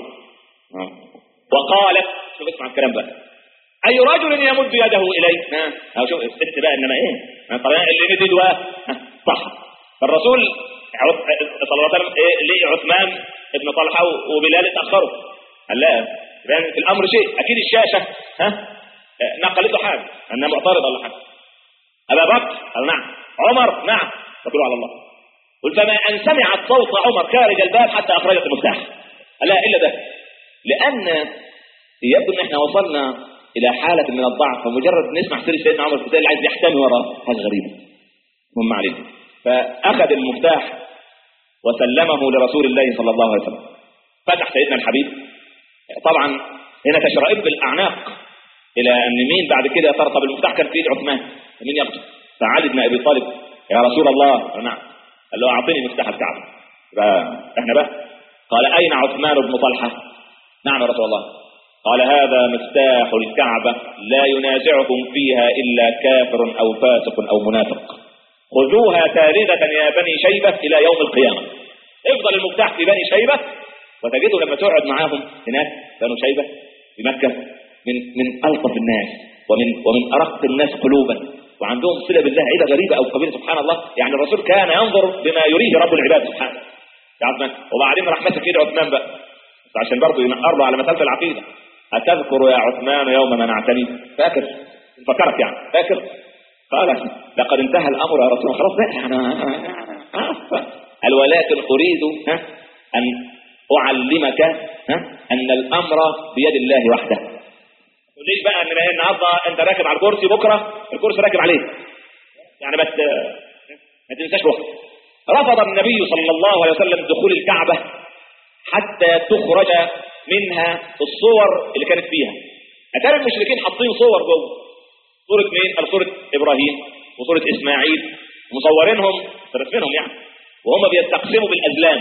وقالت شوف اسمع الكلام بقى، أي رجل يمد يده إليه؟ ها أو شوف الست بقى إنما إيه؟ طبعا اللي مد يده صح. فالرسول صلى الله عليه وسلم إيه ليه عثمان ابن طلحة وبلال اتأخروا؟ قال لا، يعني في الأمر شيء أكيد الشاشة ها نقلته حاجة أنها معترضة ولا حاجة. أبا بكر قال نعم، عمر نعم، فقولوا على الله. قل فما أن سمعت صوت عمر خارج الباب حتى أخرجت المفتاح. قال لا إلا ده، لأن يبدو ان احنا وصلنا الى حالة من الضعف، فمجرد نسمع سيرة سيدنا عمر الفتاة اللي عايز يحتمي وراه حاجة غريبة. هم علينا، فاخذ المفتاح وسلمه لرسول الله صلى الله عليه وسلم. فتح سيدنا الحبيب، طبعا هنا تشرئب بالاعناق الى ان مين بعد كده ترقب المفتاح كان في ايد عثمان، مين ياخده؟ فعلي بن ابي طالب يا رسول الله. نعم. قال له اعطيني مفتاح الكعبة. احنا بقى قال اين عثمان بن طلحة؟ نعم يا رسول الله. قال هذا مفتاح الكعبة لا ينازعكم فيها إلا كافر أو فاسق أو منافق، خذوها تارغة يا بني شيبة إلى يوم القيامة. افضل المفتاح في بني شيبة، وتجده لما تقعد معاهم هناك بنو شيبة في مكة من من ألطف الناس ومن ومن أرق الناس قلوبا، وعندهم صلة بالله عيدة غريبة أو قبيلة سبحان الله. يعني الرسول كان ينظر بما يريه رب العباد سبحانه. وبعدين راح مسك ايد عثمان بقى عشان برضه ينقر له على مسألة العقيدة. أتذكر يا عثمان يوم منعتني؟ فاكر؟ فكرت يعني فاكر؟ قال لقد انتهى الأمر يا رسول الله. خلاص بقى أنا قال ولكن أريد أن أعلمك أن الأمر بيد الله وحده. ليش بقى ان النهارده انت راكب على الكرسي، بكره الكرسي راكب عليك؟ يعني بس ما تنساش وقت. رفض النبي صلى الله عليه وسلم دخول الكعبة حتى تخرج منها الصور اللي كانت فيها. أتاري المشركين حاطين صور جوه، صورة مين؟ صورة إبراهيم وصورة إسماعيل، مصورينهم رسمينهم يعني، وهم بيستقسموا بالأزلام.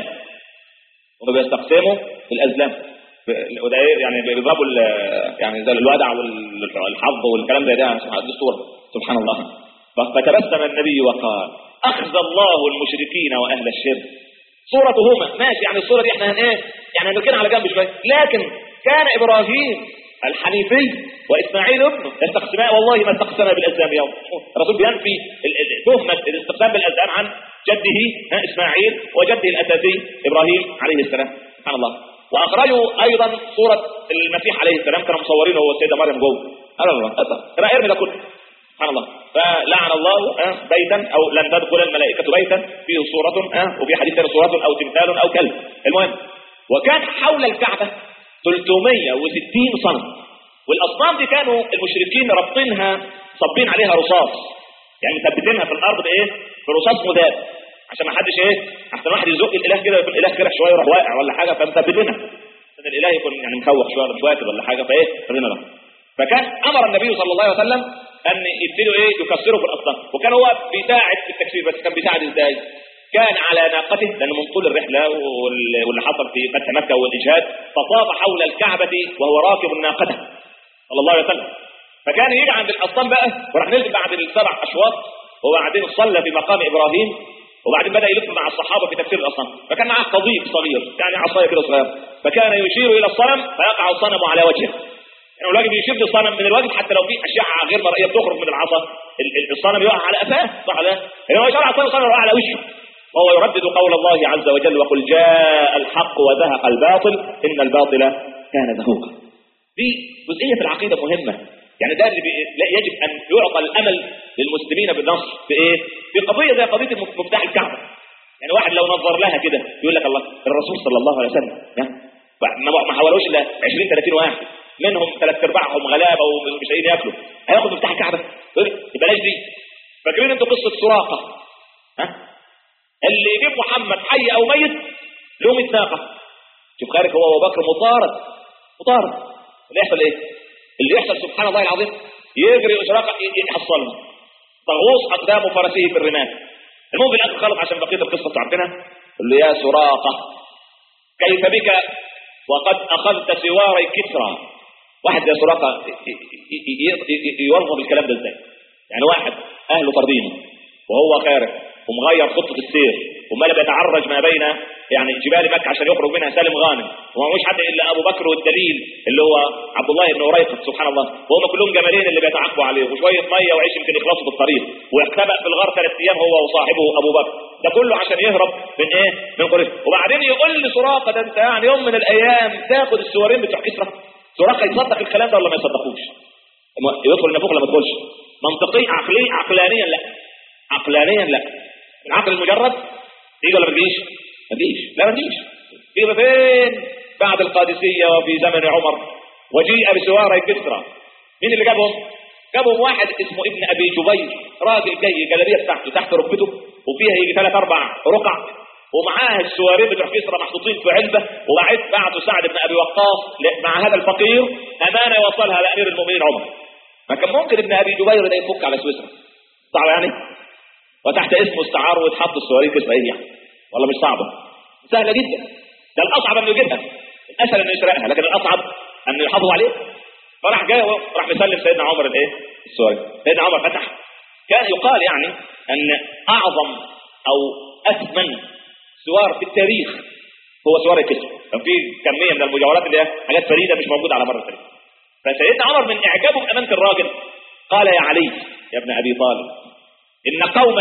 هم بيستقسموا بالأزلام وده ايه يعني بيضربوا يعني زي الودع والحظ والكلام ده ده دي الصورة سبحان الله. فتبسم النبي وقال أخزى الله المشركين وأهل الشرك. صورتهما ماشي، يعني الصورة دي احنا هن ايه يعني هنركنها على جنب شوية، لكن كان إبراهيم الحنيفي وإسماعيل ابنه يستقسمان، والله ما استقسما بالأزلام يوم. الرسول بينفي تهمة الاستقسام بالأزلام عن جده إسماعيل وجده الأساسي إبراهيم عليه السلام سبحان الله. وأخرجوا أيضا صورة المسيح عليه السلام، كانوا مصورينه هو السيدة مريم جوه. ألا الله أتى ارمي ده كله سبحان الله. فلعن الله بيتا أو لن تدخل الملائكة بيتا فيه صورة وفي حديث صورة أو تمثال أو كلب. المهم وكان حول الكعبة ثلاثمائة وستين صنم، والأصنام دي كانوا المشركين ربطينها صبين عليها رصاص، يعني مثبتينها في الأرض بإيه؟ برصاص مذاب عشان ما حدش ايه احسن واحد يزق الاله كده يكون الاله كده شويه يروح واقع ولا حاجه، فمثبتينها عشان الاله يكون يعني مخوخ شويه مش واكب ولا حاجه فايه خلينا له. فكان امر النبي صلى الله عليه وسلم ان يبتدوا ايه يكسروا في الاصنام، وكان هو بيساعد في التكسير، بس كان بيساعد ازاي؟ كان على ناقته لأنه من طول الرحلة واللي حصل في فتح مكة والإجهاد، فطاف حول الكعبة وهو راكب ناقته صلى الله عليه وسلم. فكان يجي عند الأصنام بقى وراح نزل بعد السبع أشواط، وبعدين صلى في مقام إبراهيم، وبعدين بدأ يلف مع الصحابة في تكسير الأصنام. فكان معاه قضيب صغير يعني عصاية كده صغير، فكان يشير إلى الصنم فيقع الصنم على وجهه. يعني الواجب يشير للصنم من الواجب حتى لو في أشعة غير مرئية بتخرج من العصا الصنم يقع على قفاه صح ولا؟ يعني هو يشرع الصنم يقع على وجهه، وهو يردد قول الله عز وجل وقل جاء الحق وزهق الباطل إن الباطل كان زهوقا. دي جزئية في العقيدة مهمة، يعني ده اللي لا يجب أن يعطى الأمل للمسلمين بالنصر في إيه؟ في قضية زي قضية مفتاح الكعبة. يعني واحد لو نظر لها كده يقول لك الله الرسول صلى الله عليه وسلم ما حاولوش إلا عشرين ثلاثين واحد منهم ثلاث ارباعهم غلابة ومش لاقيين ياكلوا، هياخد مفتاح الكعبة؟ بلاش دي. فاكرين انتوا قصة سراقة؟ ها؟ اللي يجيب محمد حي او ميت له مية ناقة. شوف خارج هو ابو بكر مطارد مطارد اللي يحصل ايه؟ اللي يحصل سبحان الله العظيم يجري سراقة يحصلها تغوص اقدام فرسه في الرمال. المهم في الاخر خلص عشان بقيه القصه تعرفينها، قال له يا سراقة كيف بك وقد اخذت سواري كسرى. واحد زي سراقة يوظف الكلام ده ازاي؟ يعني واحد اهله طردينه وهو خارج ومغير خطة السير وما بيتعرج ما بين يعني جبال مكة عشان يخرج منها سالم غانم، وما مش حد الا ابو بكر والدليل اللي هو عبد الله بن وريقة سبحان الله، وهم كلهم جمالين اللي بيتعاقبوا عليه وشويه ميه وعيش يمكن يخلصوا في الطريق، واختبأ في الغار ثلاث ايام هو وصاحبه ابو بكر، ده كله عشان يهرب من ايه؟ من قريش. وبعدين يقول لسراقة ده انت يعني يوم من الايام تاخد السوارين بتوع كسرى. سراقة يصدق الكلام ده ولا ما يصدقوش؟ يدخل النفوخ لما تقولش منطقي عقلي عقلانيا لا عقلانيا لا العقل المجرد تيجي ولا ما تجيش؟ ما تجيش لا ما تجيش. تيجي فين؟ بعد القادسية وفي زمن عمر وجيء بسواري كسرى. مين اللي جابهم؟ جابهم واحد اسمه ابن ابي جبير، راجل جاي جلابيه بتاعته تحت ركبته وفيها يجي ثلاث اربع رقع ومعاه السوارين بتوع كسرى محطوطين في علبه، وبعد بعته سعد بن ابي وقاص مع هذا الفقير امانه يوصلها لامير المؤمنين عمر. ما كان ممكن ابن ابي جبير ده يفك على سويسرا صعب يعني؟ وتحت اسمه استعار ويتحط السواري كسرى ايه يعني؟ والله مش صعبه، سهله جدا. ده الاصعب انه يجيبها، الاسهل انه يسرقها، لكن الاصعب انه يحافظوا عليه. فراح جاي وراح مسلم سيدنا عمر الايه؟ السواري. سيدنا عمر فتح. كان يقال يعني ان اعظم او اثمن سوار في التاريخ هو سوار الكسوة. كان في كمية من المجاورات اللي هي حاجات فريدة مش موجودة على مر التاريخ. فسيدنا عمر من إعجابه بأمانة الراجل قال يا علي يا ابن أبي طالب إن قوما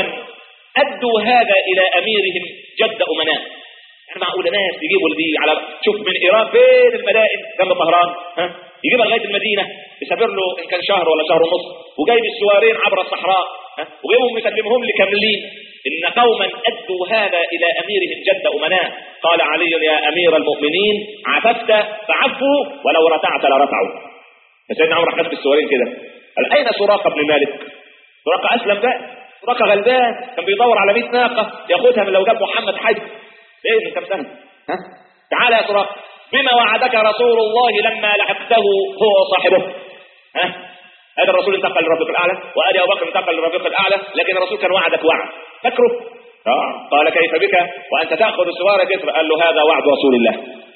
أدوا هذا إلى أميرهم جد أمناء. يعني معقول ناس يجيبوا دي على شوف من إيران فين المدائن جنب طهران ها يجيبها لغاية المدينة يسافر له إن كان شهر ولا شهر ونص وجايب السوارين عبر الصحراء ها وجايبهم يسلمهم لكاملين. إن قوما أدوا هذا إلى أميرهم جد أمناء. قال علي يا أمير المؤمنين عففت فعفوا ولو رتعت لرتعوا. فسيدنا عمر راح نفس السوارين كده. قال أين سراقة بن مالك؟ سراقة أسلم بقى. سراقة غلبان كان بيدور على مئة ناقة ياخدها من لو جاب محمد حج ايه من كم سنة. ها تعال يا سراقة بما وعدك رسول الله لما لحقته هو وصاحبه. ها هذا الرسول انتقل للرفيق الأعلى وآل أبو بكر انتقل للرفيق الأعلى لكن الرسول كان وعدك وعد فاكره؟ آه. قال كيف بك وأنت تأخذ سوار كسر؟ قال له هذا وعد رسول الله.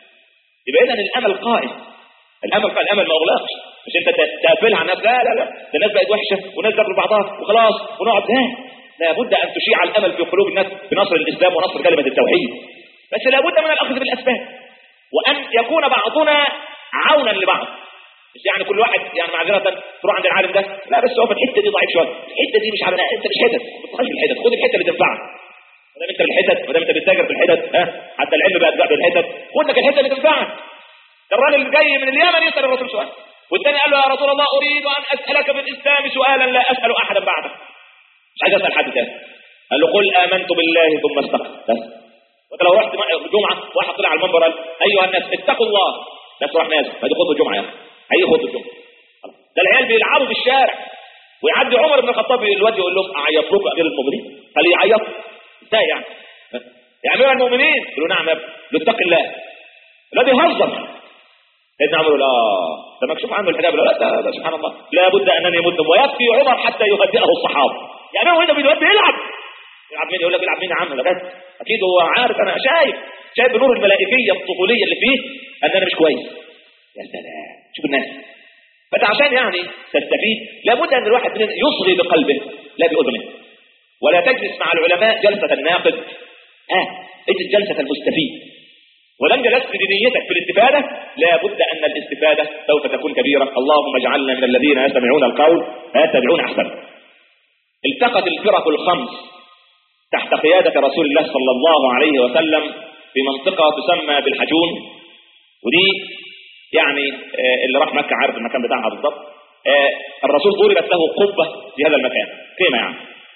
يبقى إذن الأمل قائم. الأمل قائم الأمل ما أغلقش مش أنت تقفلها على الناس. لا لا لا ده الناس بقت وحشة والناس تاكل بعضها وخلاص ونقعد. لا لابد أن تشيع الأمل في قلوب الناس بنصر الإسلام ونصر كلمة التوحيد. بس لابد من الأخذ بالأسباب وأن يكون بعضنا عونا لبعض. مش يعني كل واحد يعني معذرة تروح عند العالم ده لا بس هو في الحتة دي ضعيف شوية الحتة دي مش عارف انت مش حتت ما تدخلش في الحتت خد الحتة اللي تنفعك. ما دام انت الحتت ما دام انت بتتاجر في الحتت ها حتى العلم بقى تبقى بالحتت خد لك الحتة اللي تنفعك. الراجل اللي جاي من اليمن يسأل الرسول سؤال والثاني قال له يا رسول الله أريد أن أسألك في الإسلام سؤالا لا أسأل أحدا بعدك. مش عايز أسأل حد تاني. قال له قل آمنت بالله ثم استقم بس. وانت لو رحت جمعة واحد طلع على المنبر قال أيها الناس اتقوا الله الناس راح نازل هذه خطبة الجمعة يا أخي أي خطبة الجمعة. ده العيال بيلعبوا في الشارع ويعدي عمر بن الخطاب الواد يقول لهم أعيط لكم أمير المؤمنين قال يعيط ازاي يعني يا أمير المؤمنين يقولوا نعم يا ابني اتق الله الذي يهزر. سيدنا عمر لا ده مكشوف عنه الحجاب لا لا ده سبحان الله لابد أنني يمدهم ويكفي عمر حتى يهدئه الصحابة. يعني هو هنا بيلعب بيلعب يلعب مين يقول لك يلعب مين يا عم ده أكيد هو عارف أنا شايف شايف بنور الملائكية الطفولية اللي فيه أن أنا مش كويس. يا سلام شوف الناس. فأنت عشان يعني تستفيد لابد أن الواحد منهم يصغي بقلبه لا بأذنه ولا تجلس مع العلماء جلسة الناقد ها اجلس جلسة المستفيد. ولم جلست بنيتك في الاستفادة لابد أن الاستفادة سوف تكون كبيرة. اللهم اجعلنا من الذين يستمعون القول فيتبعون أحسنه. التقت الفرق الخمس تحت قيادة رسول الله صلى الله عليه وسلم في منطقة تسمى بالحجون ودي يعني اللي راح مكة عارف المكان بتاعها بالضبط. الرسول ضربت له قبة في هذا المكان قيمة يعني.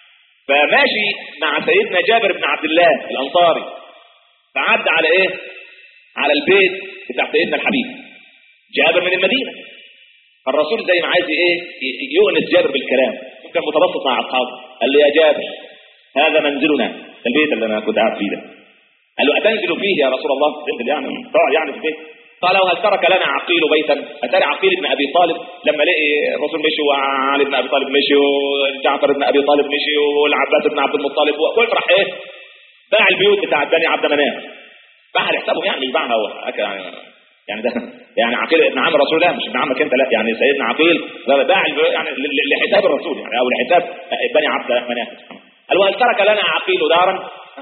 فماشي مع سيدنا جابر بن عبد الله الأنصاري فعد على ايه على البيت بتاع سيدنا الحبيب جابر من المدينة. الرسول زي ما عايز ايه يؤنس جابر بالكلام كان متبسط مع اصحابه قال له يا جابر هذا منزلنا البيت اللي انا كنت قاعد فيه ده. قال له اتنزل فيه يا رسول الله تنزل يعني تقعد يعني في البيت. قال وهل ترك لنا عقيل بيتا؟ اتاري عقيل بن ابي طالب لما لقي الرسول مشي وعلي بن ابي طالب مشي وجعفر بن ابي طالب مشي والعباس بن عبد المطلب ويفرح ايه باع البيوت بتاع بني عبد مناف باع لحسابهم يعني مش باعها هو يعني ده يعني عقيل ابن عم رسول الله مش ابن عمك انت لا يعني سيدنا عقيل باع يعني لحساب الرسول يعني او لحساب بني عبد مناف. قال وهل ترك لنا عقيل دارا؟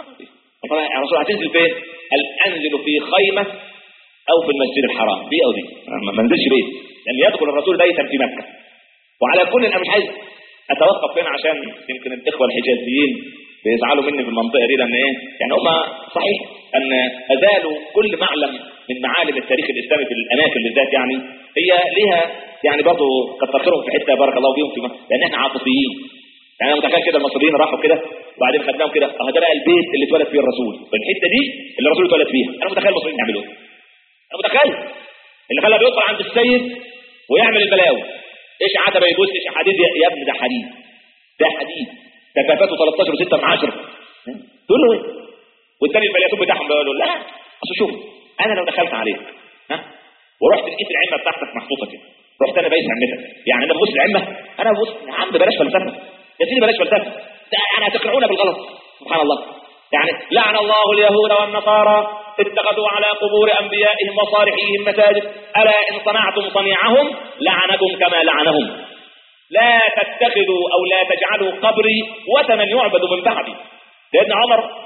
يا رسول هتنزل فين؟ قال انزل في خيمه او في المسجد الحرام دي او دي ما ننزلش بيت لان يدخل الرسول بيتا في مكه. وعلى كل انا مش عايز اتوقف هنا عشان يمكن الاخوه الحجازيين بيزعلوا مني في المنطقه دي لان ايه يعني هم صحيح ان ازالوا كل معلم من معالم التاريخ الاسلامي في الاماكن بالذات يعني هي ليها يعني برضه كتر خيرهم في حته بارك الله فيهم في لان احنا عاطفيين. يعني انا متخيل كده المصريين راحوا كده وبعدين خدناهم كده اه ده بقى البيت اللي اتولد فيه الرسول والحته دي اللي الرسول اتولد فيها. انا متخيل المصريين يعملوا انا متخيل اللي خلى بيدخل عند السيد ويعمل البلاوي ايش عتبه يبوس ايش حديد يا ابني ده حديد ده حديد كثافته ثلاثة عشر وستة من عشرة تقول له ايه والثاني الفيلسوف بتاعهم بيقول له لا اصل شوف انا لو دخلت عليك ها ورحت لقيت العمه بتاعتك محطوطه كده رحت انا بايس عمتك يعني انا ببص العمه انا ببص يا عم بلاش فلسفه يا سيدي بلاش فلسفه يعني هتقنعونا بالغلط سبحان الله. يعني لعن الله اليهود والنصارى اتخذوا على قبور انبيائهم وصالحيهم مساجد الا ان صنعتم صنيعهم لعنكم كما لعنهم لا تتخذوا او لا تجعلوا قبري وثنا يعبد من بعدي. سيدنا عمر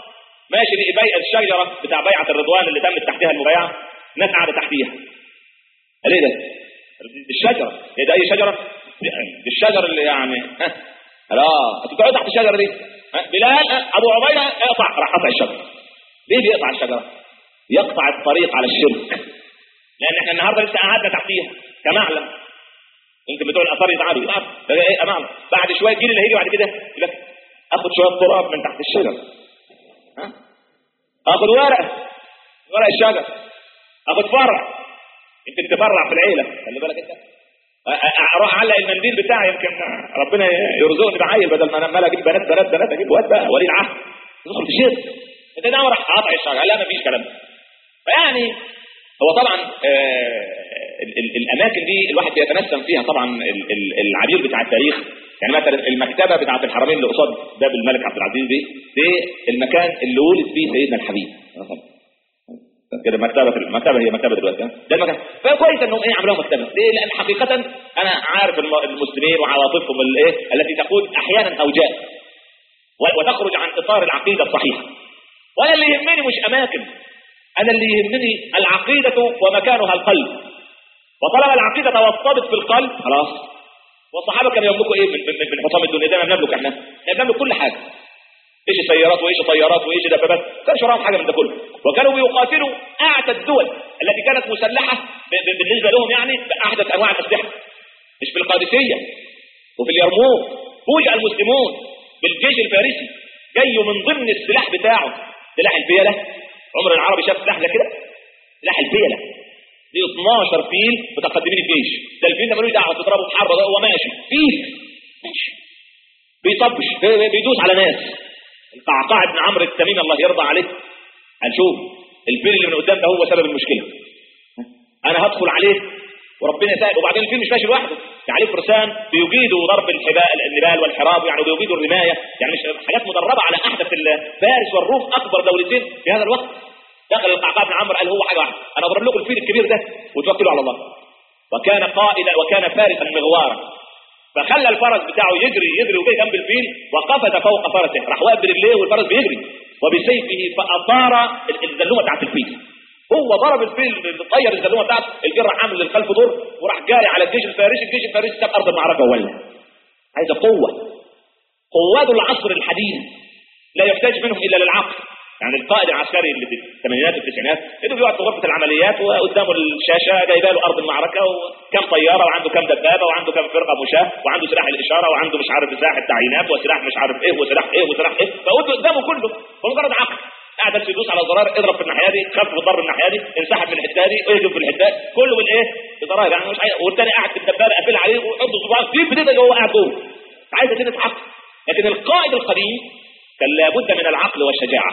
ماشي بيئة الشجرة بتاع بيعة الرضوان اللي تمت تحتها المبايعة، ناس قاعدة تحتيها. قال ايه ده؟ الشجرة ايه ده؟ اي شجرة؟ الشجر اللي يعني ها لا تقعد تحت الشجرة دي. بلال ابو عبيدة اقطع، راح قطع الشجرة. ليه بيقطع الشجرة؟ يقطع الطريق على الشرك، لان احنا النهارده لسه قعدنا تحتيها كمعلم. يمكن بتوع الاثار يزعلوا يبقى ايه امام بعد شويه الجيل اللي هيجي بعد كده يقول لك اخد شويه تراب من تحت الشجر، ها اخد ورقه ورق الشجر، اخد فرع، يمكن تفرع في العيله. خلي بالك انت، اروح اعلق المنديل بتاعي يمكن ربنا يرزقني بعيل بدل ما انا اجيب بنات بنات بنات اجيب واد بقى ولي العهد تدخل في شرك. انت ده راح قاطع الشجر. لا مفيش كلام. فيعني هو طبعا آه ال ال الاماكن دي الواحد بيتنسم فيها طبعا ال ال العبير بتاع التاريخ. يعني مثلا المكتبه بتاعه الحرمين اللي قصاد باب الملك عبد العزيز دي دي المكان اللي ولد فيه سيدنا الحبيب كده. مكتبه المكتبه هي مكتبه دلوقتي ده المكان. فكويس انهم ايه عملوها مكتبه. ليه؟ لان حقيقه انا عارف المسلمين وعواطفهم الايه التي تقود احيانا اوجاع وتخرج عن اطار العقيده الصحيحه. وانا اللي يهمني مش اماكن، انا اللي يهمني العقيده ومكانها القلب. وطالما العقيده توطدت في القلب خلاص. والصحابه كانوا يملكوا ايه من من حطام الدنيا؟ ده نملك احنا نملك كل حاجه. ايش سيارات وايش طيارات وايش دبابات، كانش وراهم حاجه من ده كله. وكانوا بيقاتلوا اعتى الدول التي كانت مسلحه بالنسبه لهم يعني باحدث انواع الاسلحه. مش في القادسيه وفي اليرموك فوجئ المسلمون بالجيش الفارسي جاي من ضمن السلاح بتاعه سلاح البيله. عمر العربي شاف سلاح زي كده؟ سلاح البيله دي اثناشر فيل متقدمين الجيش. ده الفيل ده ملوش دعوه تضربه في حرب، هو ماشي فيل ماشي بيطبش بيدوس على ناس. القعقاع بن عمرو التميمي الله يرضى عليه هنشوف الفيل اللي من قدام ده هو سبب المشكله. انا هدخل عليه وربنا يساعد. وبعدين الفيل مش ماشي لوحده، عليه فرسان بيجيدوا ضرب الحبال النبال والحراب يعني بيجيدوا الرمايه، يعني مش حاجات مدربه على احدث فارس والروم اكبر دولتين في هذا الوقت. دخل القعقاع بن عمرو قال هو حاجه واحده، انا اضرب لكم الفيل الكبير ده وتوكلوا على الله. وكان قائدا وكان فارسا مغوارا، فخلى الفرس بتاعه يجري يجري وجه جنب الفيل وقفز فوق فرسه، راح واقف برجليه والفرس بيجري وبسيفه فاطار الزلومه بتاعت الفيل. هو ضرب الفيل طير الزلومه بتاعته، الفيل راح عامل للخلف دور وراح جاري على الجيش الفارسي. الجيش الفارسي ساب ارض المعركه وولع. عايزه قوه. قوات العصر الحديث لا يحتاج منهم الا للعقل. يعني القائد العسكري اللي في الثمانينات والتسعينات اللي بيقعد في غرفه العمليات وقدامه الشاشه جايبه له ارض المعركه وكم طياره وعنده كم دبابه وعنده كم فرقه مشاه وعنده سلاح الاشاره وعنده مش عارف سلاح التعيينات وسلاح مش عارف ايه وسلاح ايه وسلاح ايه، فقدامه كله بمجرد عقل. قاعد بس يدوس على زرار، اضرب في الناحيه دي، خف بالضرب الناحيه دي، انسحب من الحته دي، اهجم في الحته كله بالايه؟ بضرائب. يعني مش عايز. والثاني قاعد في الدبابه قافل عليه ويحط صباعه في بدايه هو قاعد جوه. عايز تنس عقل. لكن القائد القديم كان لابد من العقل والشجاعه.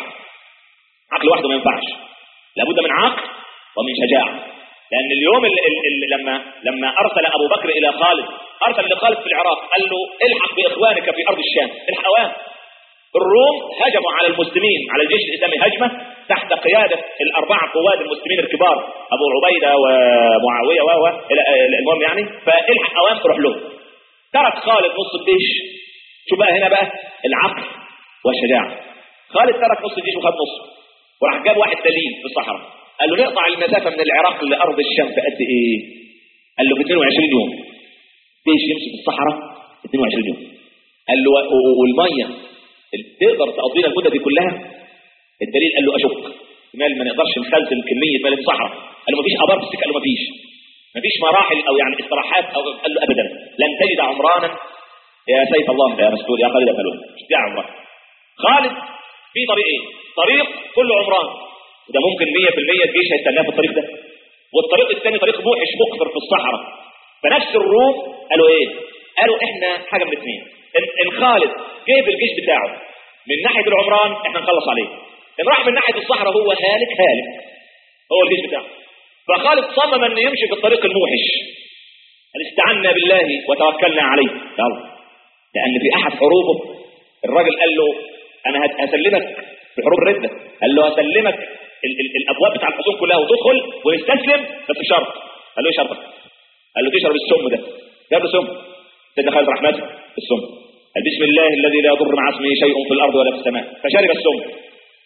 عقل وحده ما ينفعش، لابد من عقل ومن شجاعه. لان اليوم اللي اللي لما لما ارسل ابو بكر الى خالد، ارسل لخالد في العراق قال له الحق باخوانك في ارض الشام. الحوام الروم هجموا على المسلمين على الجيش الاسلامي هجمه تحت قياده الاربعه قواد المسلمين الكبار ابو عبيده ومعاويه و المهم يعني. فالحق اوام روح له. ترك خالد نص الجيش. شو بقى هنا بقى العقل والشجاعه. خالد ترك نص الجيش وخد نصه وراح جاب واحد دليل في الصحراء قال له نقطع المسافه من العراق لارض الشام في قد ايه؟ قال له في اثنين وعشرين يوم. جيش يمشي في الصحراء اثنين وعشرين يوم. قال له والميه تقدر تقضينا المده دي كلها؟ الدليل قال له اشك مال ما نقدرش نخزن كميه مال الصحراء. قال له مفيش ابار في السكه؟ قال له مفيش مفيش مراحل او يعني استراحات او قال له ابدا لن تجد عمرانا يا سيف الله يا رسول يا خالد فلول مش دي عمران. خالد في طريقين، طريق كله عمران وده ممكن مية في المية الجيش هيستناه في الطريق ده، والطريق الثاني طريق موحش مقفر في الصحراء. فنفس الروم قالوا ايه؟ قالوا احنا حاجه من اثنين، ان, إن خالد جايب الجيش بتاعه من ناحيه العمران احنا نخلص عليه، ان راح من ناحيه الصحراء هو هالك هالك هو الجيش بتاعه. فخالد صمم ان يمشي في الطريق الموحش. قال استعنا بالله وتوكلنا عليه يلا. لان في احد حروبه الراجل قال له انا هسلمك في حروب الردة، قال له هسلمك ال ال الابواب بتاع الحصون كلها وتدخل ونستسلم بس بشرط. قال له ايه شرطك؟ قال له تشرب السم ده. جاب له سم. سيدنا خالد راح ماسك السم قال بسم الله الذي لا يضر مع اسمه شيء في الارض ولا في السماء، فشرب السم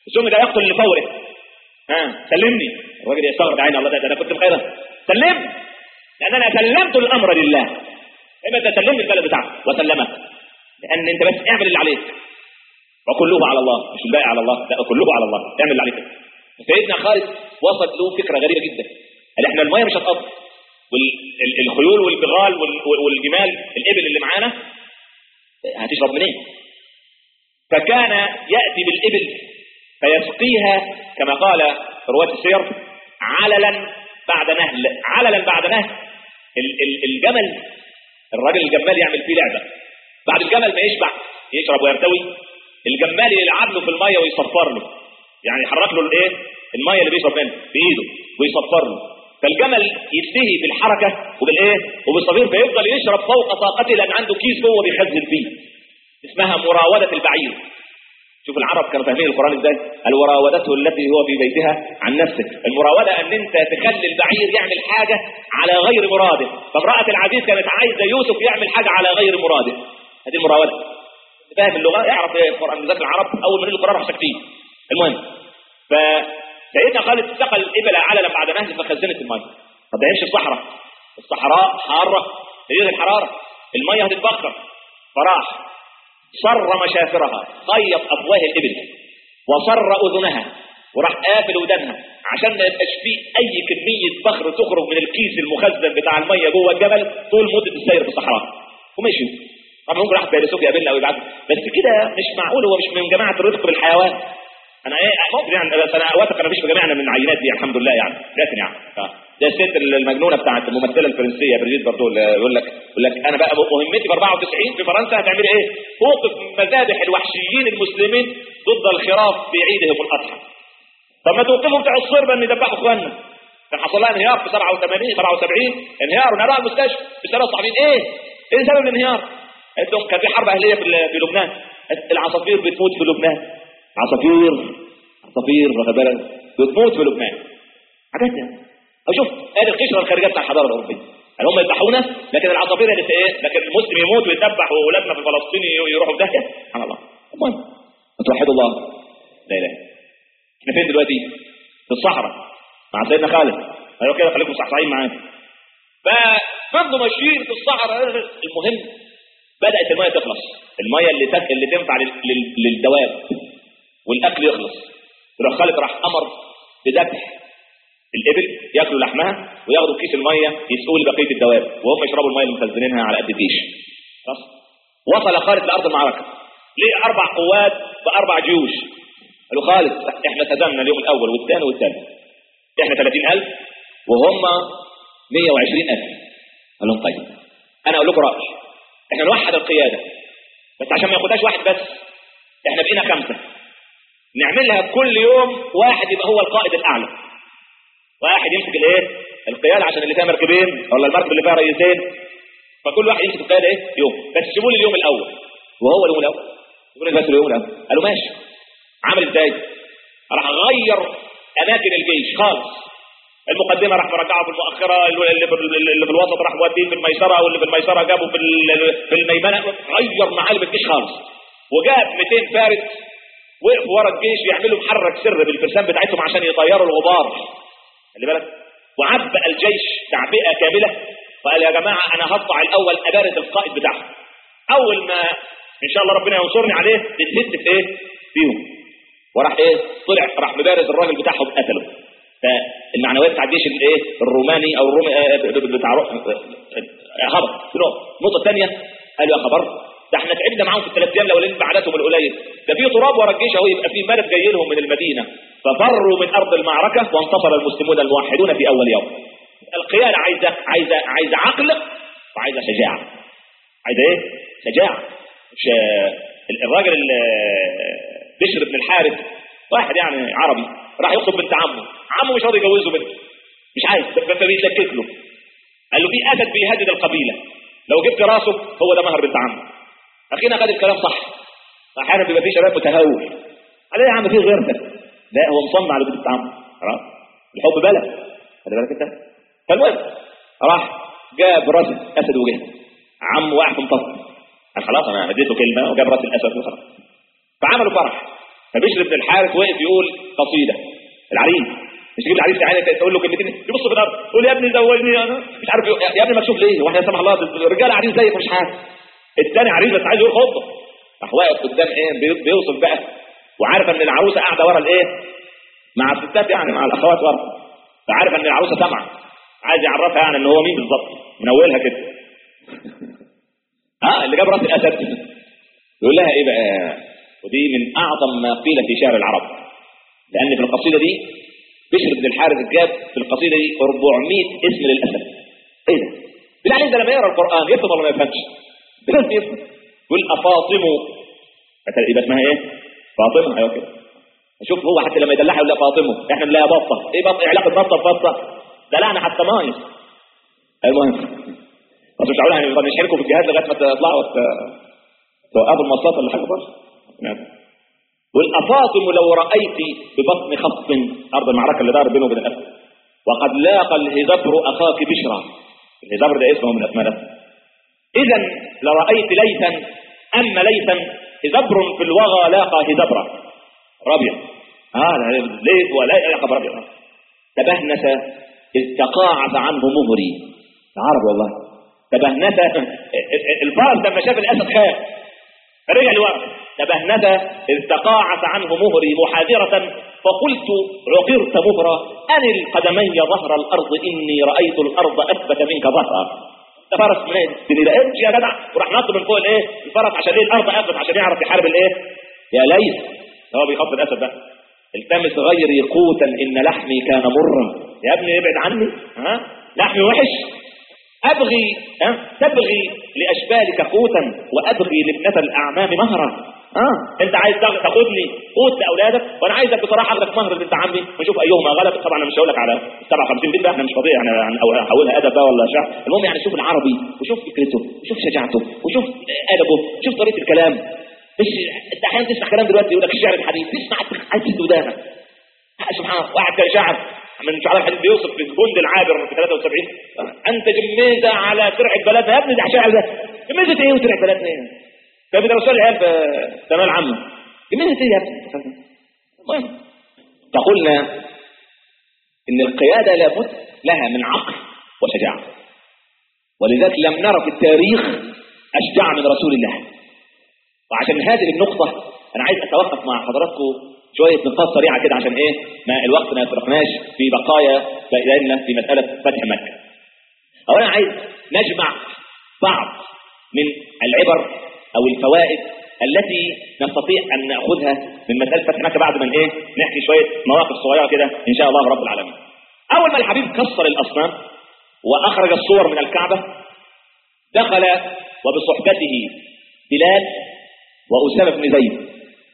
السم ده يقتل لفوره. ها سلمني. الراجل يستغرب عين الله، ده, ده انا كنت بخيرها. سلم، لان انا سلمت الامر لله. اما تسلمني البلد بتاعك وسلمك، لان انت بس اعمل اللي عليك وكله على الله، مش الباقي على الله، لا كله على الله، اعمل اللي عليك. سيدنا خالد وصل له فكره غريبه جدا، قال احنا الميه مش هتقضي، والخيول والبغال والجمال الابل اللي معانا هتشرب منين؟ فكان ياتي بالابل فيسقيها كما قال رواه السير عللا بعد نهل، عللا بعد نهل. الجمل الراجل الجمال يعمل فيه لعبه، بعد الجمل ما يشبع يشرب ويرتوي، الجمال يلعب له في الميه ويصفر له، يعني يحرك له الايه الميه اللي بيشرب منها بايده ويصفر له، فالجمل يشتهي بالحركه وبالايه وبالصفير، فيفضل يشرب فوق طاقته لان عنده كيس جوه بيخزن فيه، اسمها مراوده البعير. شوف العرب كانوا فاهمين القرآن ازاي، المراودته التي هو في بيتها عن نفسه. المراودة ان انت تخلي البعير يعمل حاجة على غير مراده، فامرأة العزيز كانت عايزة يوسف يعمل حاجة على غير مراده، هذه المراودة. فاهم اللغة يعرف ايه القرآن بالذات العرب، اول من القرآن راح ساكتين. المهم فسيدنا خالد سقى الابل عللا بعد نهل فخزنت المية. طب ده يمشي الصحراء، الصحراء حارة شديدة الحرارة، المية هتتبخر، فراح صر مشافرها، خيط افواه الابل وصر اذنها وراح قافل ودانها عشان ما يبقاش فيه اي كميه بخر تخرج من الكيس المخزن بتاع الميه جوه الجبل طول مده السير في الصحراء. ومشي. طبعا ممكن واحد فيلسوف يقابلنا او يبعت، بس كده مش معقول، هو مش من جماعه الرفق بالحيوان. انا ايه ممكن يعني، بس انا واثق انا مش في جماعنا من العينات دي الحمد لله يعني، لكن يعني ده الست المجنونه بتاعت الممثله الفرنسيه بريجيت باردول يقول لك يقول لك انا بقى مهمتي ب أربعة وتسعين في فرنسا هتعملي ايه؟ توقف مذابح الوحشيين المسلمين ضد الخراف في عيدهم الاضحى. طب ما توقفوا بتاع الصربه ان يذبحوا اخواننا. كان حصل لها انهيار في سبعة وثمانين سبعة وسبعين، انهيار ونقلوها المستشفى بسبب الصحفيين. ايه؟ ايه سبب الانهيار؟ قلت لهم كان في حرب اهليه في لبنان، العصافير بتموت في لبنان، عصافير عصافير واخد بالك بتموت في لبنان. حاجات يعني اشوف ادي القشره الخارجيه بتاع الحضاره الاوروبيه، يعني هم يذبحونا لكن العصافير اللي ايه، لكن المسلم يموت ويذبح واولادنا في فلسطين يروحوا في داهيه. سبحان الله. المهم توحدوا الله. لا اله. احنا فين دلوقتي؟ في الصحراء مع سيدنا خالد. ايوه كده خليكم صحصحين معانا. ففضلوا ماشيين في الصحراء. المهم بدات الميه تخلص، الميه اللي تك... اللي تنفع لل... لل... للدواب والاكل يخلص. يروح خالد راح امر بذبح الابل ياكلوا لحمها وياخدوا كيس الميه يسقوا لبقيه الدواب وهم يشربوا الميه اللي مخزنينها على قد الجيش. خلاص وصل خالد لارض المعركه، ليه اربع قوات باربع جيوش. قالوا خالد احنا تزمنا اليوم الاول والثاني والثالث، احنا ثلاثين ألف وهم مية وعشرين ألف. قال لهم طيب انا اقول لكم رايي، احنا نوحد القياده بس عشان ما ياخدهاش واحد بس، احنا بقينا خمسه، نعملها كل يوم واحد يبقى هو القائد الاعلى، واحد يمسك الايه القياده عشان اللي فيها مركبين ولا المركب اللي فيها رئيسين، فكل واحد يمسك القياده ايه يوم، بس سيبوا لي اليوم الاول. وهو اليوم الاول يقول بس اليوم الاول. قالوا ماشي. عمل ازاي؟ راح غير اماكن الجيش خالص، المقدمه راح مرجعه في المؤخره، اللي في الوسط راح موديه في الميسره، واللي في الميسره جابه في في الميمنه، غير معالم الجيش خالص. وجاب مئتين فارس وقفوا ورا الجيش يعملوا محرك سر بالفرسان بتاعتهم عشان يطيروا الغبار. خلي بالك. وعبأ الجيش تعبئه كامله، وقال يا جماعه انا هطلع الاول ابارز القائد بتاعهم، اول ما ان شاء الله ربنا ينصرني عليه تتهد في ايه فيهم. وراح ايه طلع راح مبارز الراجل بتاعهم قتله. فالمعنويات بتاع الجيش الايه الروماني او الرومي بتاع هبط. النقطه الثانيه قالوا يا خبر ده احنا تعبنا معاهم في الثلاث ايام الاولين بعدتهم القليل، ده في تراب ورا الجيش اهو، يبقى في ملك جاي لهم من المدينه. ففروا من ارض المعركه وانتصر المسلمون الموحدون في اول يوم. القياده عايزه عايزه عايزه عقل وعايزه شجاعه. عايزه ايه؟ شجاعه. مش الراجل بشر بن الحارث واحد يعني عربي راح يخطب بنت عمه، عمه مش راضي يجوزه بنته، مش عايز، فبيتلكك له. قال له في اسد بيهدد القبيله، لو جبت راسه هو ده مهر بنت عمه. اخينا خد الكلام صح. احيانا بيبقى في شباب متهور، قال يا عم في غير ده، لا هو مصمم على بنت عمه. خلاص الحب بلد، خلي بالك انت. فالمهم راح جاب راس اسد وجه عمه واقف مطفي، قال خلاص انا اديته كلمه وجاب راس الاسد وخلاص. فعملوا فرح، فبشر بن الحارث وقف يقول قصيده العريس، مش تجيب العريس يعني تقول له كلمتين يبص في الارض يقول يا ابني زوجني انا مش عارف يا ابني مكشوف ليه واحنا سامح الله الرجاله عريس زيك مش عارف. الثاني عريس بس عايز يقول خطبه، راح واقف قدام ايه بيوصف بقى، وعارف ان العروسه قاعده ورا الايه مع الستات يعني مع الاخوات ورا، فعارف ان العروسه سامعه، عايز يعرفها يعني ان هو مين بالظبط من اولها كده. اه اللي جاب راس الاسد يقول لها ايه بقى، ودي من اعظم ما قيل في شعر العرب، لان في القصيده دي بشر بن الحارث جاب في القصيده دي أربعمائة اسم للاسد. ايه ده؟ بالله عليك ده لما يقرا القران يفهم ولا ما يفهمش؟ لازم يفهم. يقول افاطم يبقى اسمها ايه؟ فاطمه. ايوه كده. شوف هو حتى لما يدلعها يقول لها فاطمه، احنا بنلاقيها بطه. ايه بطه؟ ايه علاقه بطه ببطه؟ دلعنا حتى مايس. المهم بس مش هقولها يعني نشاركوا في الجهاد لغايه ما تطلعوا توقفوا المواصلات ولا حاجه برضه. والافاطم لو رايت ببطن خط ارض المعركه اللي دار بينه وبين الاسد وقد لاقى الهزبر اخاك بشرا. الهزبر ده اسمه من اسماء الاسد. اذا لرايت ليثا اما ليثا هزبر في الوغى لاقى هزبرا رابيا. اه ليث ولا يلقى برابيا. تبهنس اذ تقاعس عنه مهري. العرب والله تبهنس. الفارس لما شاف الاسد خاف رجع لورا. تبهنس اذ تقاعس عنه مهري محاذرة فقلت عقرت مهرا أن القدمي ظهر الأرض إني رأيت الأرض أثبت منك ظهرا. ده فرس من ايه؟ دي لقيتش يا جدع وراح نط من فوق الايه؟ الفرس عشان ايه؟ الأرض أثبت عشان يعرف يحارب الايه؟ يا ليث هو بيخاف الأسد ده. التمس غيري قوتا إن لحمي كان مرا. يا ابني ابعد عني. ها؟ لحمي وحش. أبغي أه؟ تبغي لأشبالك قوتا وأبغي لابنة الأعمام مهرا. اه انت عايز تاخدني قوت لاولادك وانا عايزك بصراحه اخدك مهر بنت عمي ونشوف ايهما غلب. طبعا انا مش هقول لك على سبعة وخمسين بنت احنا مش فاضيين يعني هحولها ادب بقى ولا شعر. المهم يعني شوف العربي وشوف فكرته وشوف شجاعته وشوف ادبه وشوف طريقه الكلام. مش انت احيانا تسمع كلام دلوقتي يقول لك الشعر الحديث تسمع عايز تسد ودانك. سبحان الله واحد كان شاعر من شعراء الحديث بيوصف في الجند العابر في ثلاثة وسبعين انت جميزه على ترعه بلدنا. يا ابني ده شاعر ده جميزه ايه وترعه بلدنا ايه؟ فبيدرسوا العيال في الثانويه العامه جميزه ايه يا ابني؟ المهم فقلنا ان القياده لابد لها من عقل وشجاعه، ولذلك لم نرى في التاريخ اشجع من رسول الله. وعشان هذه النقطه انا عايز اتوقف مع حضراتكم شويه نقاط سريعه كده عشان ايه ما الوقت ما يفرقناش في بقايا بيننا في مساله فتح مكه. اولا عايز نجمع بعض من العبر او الفوائد التي نستطيع ان ناخذها من مساله فتح مكه بعد من ايه نحكي شويه مواقف صغيره كده ان شاء الله رب العالمين. اول ما الحبيب كسر الاصنام واخرج الصور من الكعبه دخل وبصحبته بلال واسامه بن زيد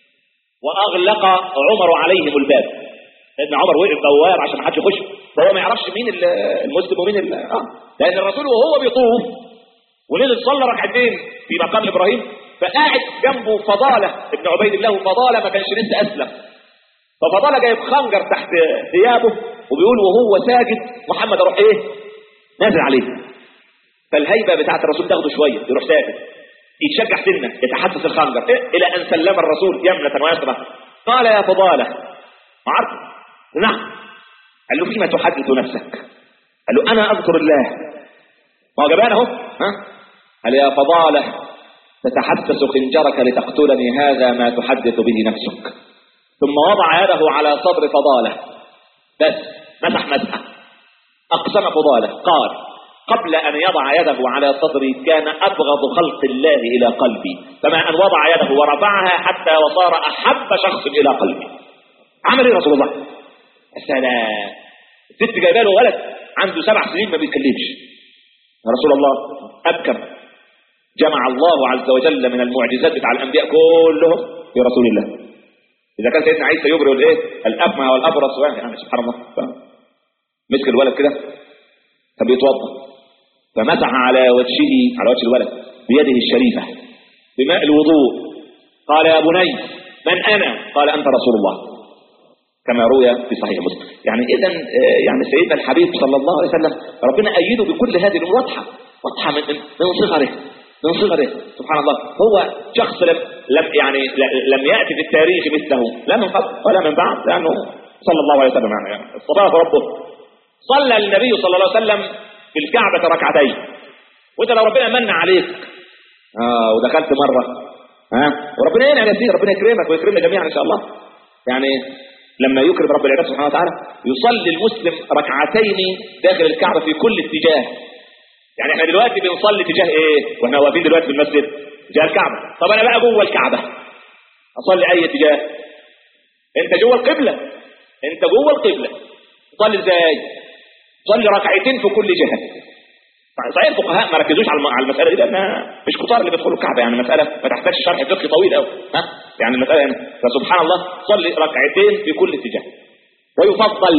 واغلق عمر عليهم الباب. سيدنا عمر وقف بواب عشان ما حدش يخش وهو ما يعرفش مين المسلم ومين اه لان الرسول وهو بيطوف ونزل صلى ركعتين في مقام ابراهيم فقاعد جنبه فضاله ابن عبيد الله وفضاله ما كانش لسه اسلم. ففضاله جايب خنجر تحت ثيابه وبيقول وهو ساجد محمد اروح ايه نازل عليه. فالهيبه بتاعت الرسول تاخده شويه يروح ساجد يتشجع سنه يتحسس الخنجر إيه؟ الى ان سلم الرسول يمنه ويسرى. قال يا فضاله عرض نعم. قال له فيما تحدث نفسك؟ قال له انا اذكر الله. ما هو جبان اهو ها. قال يا فضاله تتحسس خنجرك لتقتلني هذا ما تحدث به نفسك. ثم وضع يده على صدر فضاله بس مسح مسحه. اقسم فضاله قال قبل ان يضع يده على صدري كان ابغض خلق الله الى قلبي فما ان وضع يده ورفعها حتى وصار احب شخص الى قلبي. عمل ايه رسول الله؟ السلام. الست جايبه له ولد عنده سبع سنين ما بيتكلمش. يا رسول الله ابكم. جمع الله عز وجل من المعجزات بتاع الانبياء كلهم في رسول الله. اذا كان سيدنا عيسى يبرئ الايه الاكمه والابرص يعني سبحان الله مسك الولد كده فبيتوضا فمسح على وجهه على وجه الولد بيده الشريفه بماء الوضوء. قال يا بني من انا؟ قال انت رسول الله كما روي في صحيح مسلم. يعني اذا يعني سيدنا الحبيب صلى الله عليه وسلم ربنا ايده بكل هذه الامور واضحه واضحه من من صغره من صغره سبحان الله. هو شخص لم يعني لم يأتي في التاريخ مثله لا من قبل ولا من بعد، لأنه صلى الله عليه وسلم يعني اصطفاه ربه. صلى النبي صلى الله عليه وسلم في الكعبة ركعتين، وانت لو ربنا من عليك اه ودخلت مرة ها وربنا ينعم يا سيدي، ربنا يكرمك ويكرمنا جميعا ان شاء الله. يعني لما يكرم رب العباد سبحانه وتعالى يصلي المسلم ركعتين داخل الكعبة في كل اتجاه. يعني احنا دلوقتي بنصلي اتجاه ايه واحنا واقفين دلوقتي في المسجد؟ اتجاه الكعبة. طب انا بقى جوه الكعبة اصلي اي اتجاه؟ انت جوه القبلة، انت جوه القبلة تصلي ازاي؟ تصلي ركعتين في كل جهة. صحيح الفقهاء ما ركزوش على المسألة دي لأنها مش كتار اللي بيدخلوا الكعبة، يعني مسألة ما تحتاجش شرح فقهي طويل قوي ها يعني المسألة يعني فسبحان الله صلي ركعتين في كل اتجاه. ويفضل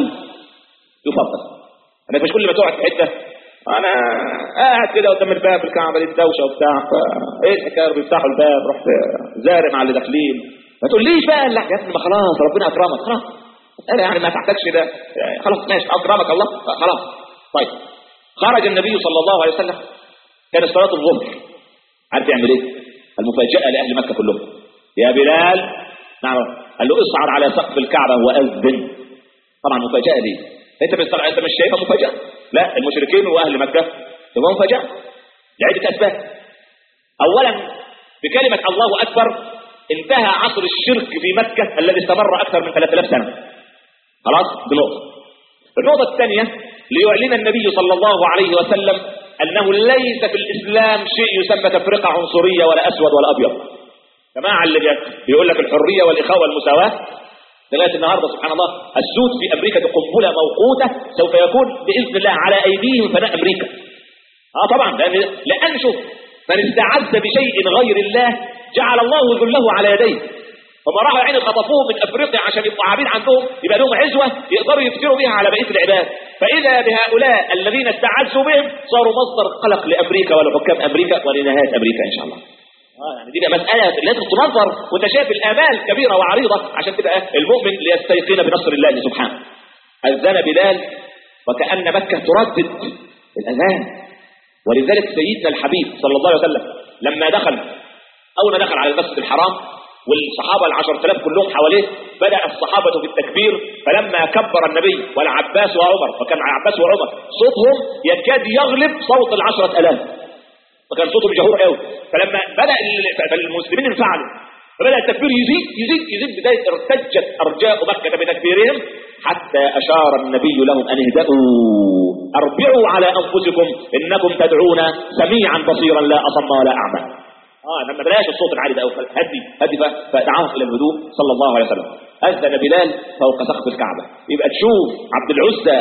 يفضل انك مش كل ما تقعد في حتة انا قاعد كده قدام الباب في الكعبة دي الدوشة وبتاع ايه الحكاية بيفتحوا الباب رحت زارم على اللي داخلين ما تقوليش بقى لا يا ابني ما خلاص ربنا اكرمك خلاص انا يعني ما تحتاجش ده خلاص ماشي اكرمك الله خلاص. طيب خرج النبي صلى الله عليه وسلم كان صلاة الظهر عارف يعمل ايه؟ المفاجأة لأهل مكة كلهم يا بلال نعم قال له اصعد على سقف الكعبة وأذن. طبعا مفاجأة ليه؟ انت مش انت مش شايفها مفاجأة؟ لا المشركين واهل مكة تبقى مفاجأة لعدة اسباب. اولا بكلمة الله اكبر انتهى عصر الشرك في مكة الذي استمر اكثر من ثلاثة آلاف سنة خلاص بنقطة. النقطة الثانية ليعلن النبي صلى الله عليه وسلم انه ليس في الاسلام شيء يسمى تفرقة عنصرية ولا اسود ولا ابيض. جماعة اللي بيقول لك الحرية والاخاء والمساواة لغاية النهاردة سبحان الله السود في أمريكا قنبلة موقوتة سوف يكون بإذن الله على أيديهم فناء أمريكا. آه طبعا لأن, لأن شوف من استعز بشيء غير الله جعل الله ذله على يديه. فما راحوا عين خطفوه من أفريقيا عشان يبقوا عابين عندهم يبقى لهم عزوة يقدروا يفتروا بها على بقية العباد. فإذا بهؤلاء الذين استعزوا بهم صاروا مصدر قلق لأمريكا ولحكام أمريكا ولنهاية أمريكا إن شاء الله. اه يعني دي مسألة لازم تنظر وانت شايف الآمال كبيرة وعريضة عشان تبقى المؤمن ليستيقن بنصر الله سبحانه. أذن بلال وكأن مكة تردد الأذان. ولذلك سيدنا الحبيب صلى الله عليه وسلم لما دخل أول ما دخل على المسجد الحرام والصحابة العشر ثلاث كلهم حواليه بدأ الصحابة في التكبير. فلما كبر النبي والعباس وعمر وكان العباس وعمر صوتهم يكاد يغلب صوت العشرة ألاف وكان صوته جهور قوي. فلما بدأ المسلمين انفعلوا فبدأ التكبير يزيد يزيد يزيد بداية ارتجت أرجاء مكة بتكبيرهم حتى أشار النبي لهم أن اهدأوا أربعوا على أنفسكم إنكم تدعون سميعا بصيرا لا أصم ولا أعمى. آه لما بلاش الصوت العالي ده هدي هدي فدعاهم إلى الهدوء صلى الله عليه وسلم. أذن بلال فوق سقف الكعبة. يبقى تشوف عبد العزة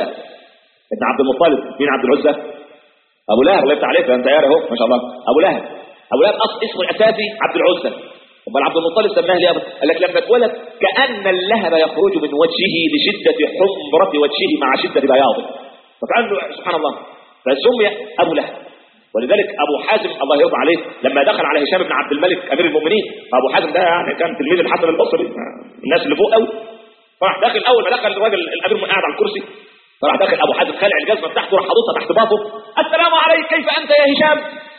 ابن عبد المطلب. مين عبد العزة؟ ابو لهب الله يفتح عليك انت يا اهو ما شاء الله. ابو لهب ابو لهب اصل اسمه الاساسي عبد العزة. طب عبد المطلب سماه ليه؟ قال لك لما اتولد كأن اللهب يخرج من وجهه لشدة حمرة وجهه مع شدة بياضه فكأنه سبحان الله فسمي ابو لهب. ولذلك ابو حازم الله يرضى عليه لما دخل على هشام بن عبد الملك امير المؤمنين ابو حازم ده يعني كان تلميذ الحسن البصري الناس اللي فوق قوي. فراح داخل اول ما دخل الراجل الامير قاعد على الكرسي فراح داخل ابو حازم خلع الجزمه بتاعته وراح حاططها تحت باطه. السلام عليك كيف انت يا هشام؟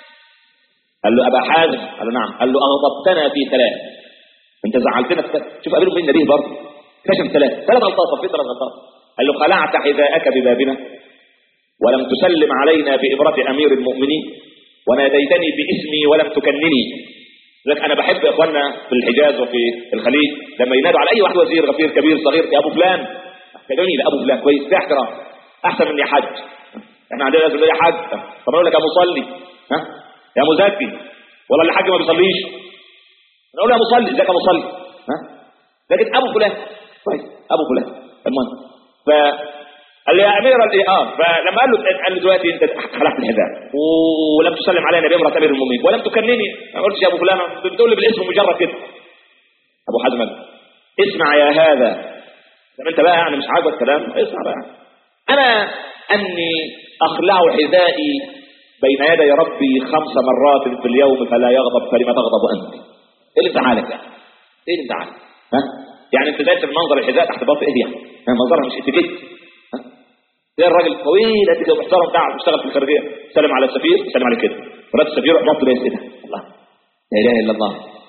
قال له ابا حازم. قال له نعم. قال له اغضبتنا في ثلاث انت زعلتنا في ثلاث. شوف امير المؤمنين نبيه برضه كشف ثلاث ثلاث غلطات في ثلاث غلطات. قال له خلعت حذاءك ببابنا ولم تسلم علينا بإبرة امير المؤمنين وناديتني باسمي ولم تكنني. لك انا بحب اخواننا في الحجاز وفي الخليج لما ينادوا على اي واحد وزير غفير كبير صغير يا ابو فلان جميل ابو فلان كويس ده احترام احسن من يا حاج. احنا عندنا لازم يا حاج. طب اقول لك يا مصلي ها يا مزكي ولا اللي حاج ما بيصليش نقول يا مصلي ازيك يا مصلي ها لكن ابو فلان كويس ابو فلان. المهم ف قال لي يا امير اه فلما قال له قال له دلوقتي انت خلعت الحذاء ولم تسلم علينا بامرأة امير المؤمنين ولم تكنني ما قلتش يا ابو فلان بتقول لي بالاسم مجرد كده. ابو حازم اسمع يا هذا طب انت بقى يعني مش عاجبك الكلام اسمع بقى. انا اني اخلع حذائي بين يدي ربي خمس مرات في اليوم فلا يغضب فلما تغضب انت؟ ايه اللي زعلك يعني؟ ايه اللي زعلك؟ ها يعني انت دايس المنظر الحذاء تحت باطن ايه يعني؟ منظرها مش اتيكيت. ها ده الراجل طويل كده ومحترم قاعد بيشتغل في الخارجيه سلم على السفير سلم عليه كده مرات السفير نط ليه كده الله لا اله الا الله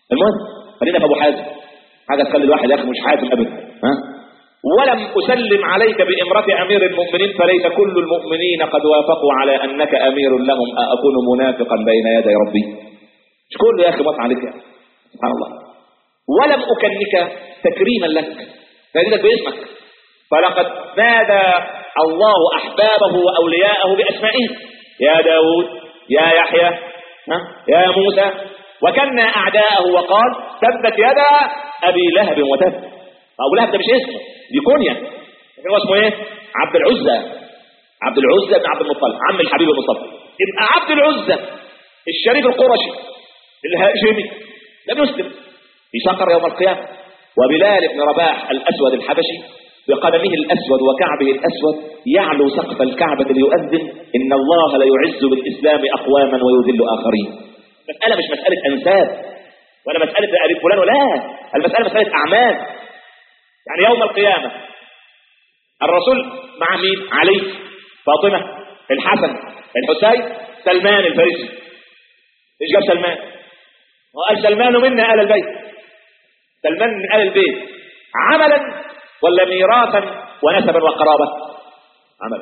المهم خلينا في ابو حازم، حاجه تخلي الواحد يا اخي مش حازم ابدا. ها؟ ولم اسلم عليك بامرة امير المؤمنين فليس كل المؤمنين قد وافقوا على انك امير لهم اكون منافقا بين يدي ربي. مش كله يا اخي موافق عليك يا سبحان الله. ولم اكنك تكريما لك، ناديتك باسمك، فلقد نادى الله احبابه واولياءه باسمائهم، يا داود يا يحيى ها؟ يا موسى، وكنا اعداءه وقال تبت يدا ابي لهب وتب. ابو لهب ده مش اسمه، دي كنيه، لكن هو اسمه ايه؟ عبد العزى. عبد العزى بن عبد المطلب عم الحبيب المصطفى. يبقى عبد العزى الشريف القرشي الهاشمي لم يسلم في سقر يوم القيامه. وبلال بن رباح الاسود الحبشي بقدمه الاسود وكعبه الاسود يعلو سقف الكعبه ليؤذن ان الله لا يعز بالاسلام اقواما ويذل اخرين. مساله مش مساله انساب ولا مساله ابي فلان، ولا المساله مساله اعمال. يعني يوم القيامة الرسول مع مين؟ علي، فاطمة، الحسن، الحسين، سلمان الفارسي. ايش جاب سلمان؟ وقال سلمان منا آل البيت. سلمان من آل البيت عملا ولا ميراثا ونسبا وقرابة؟ عملا.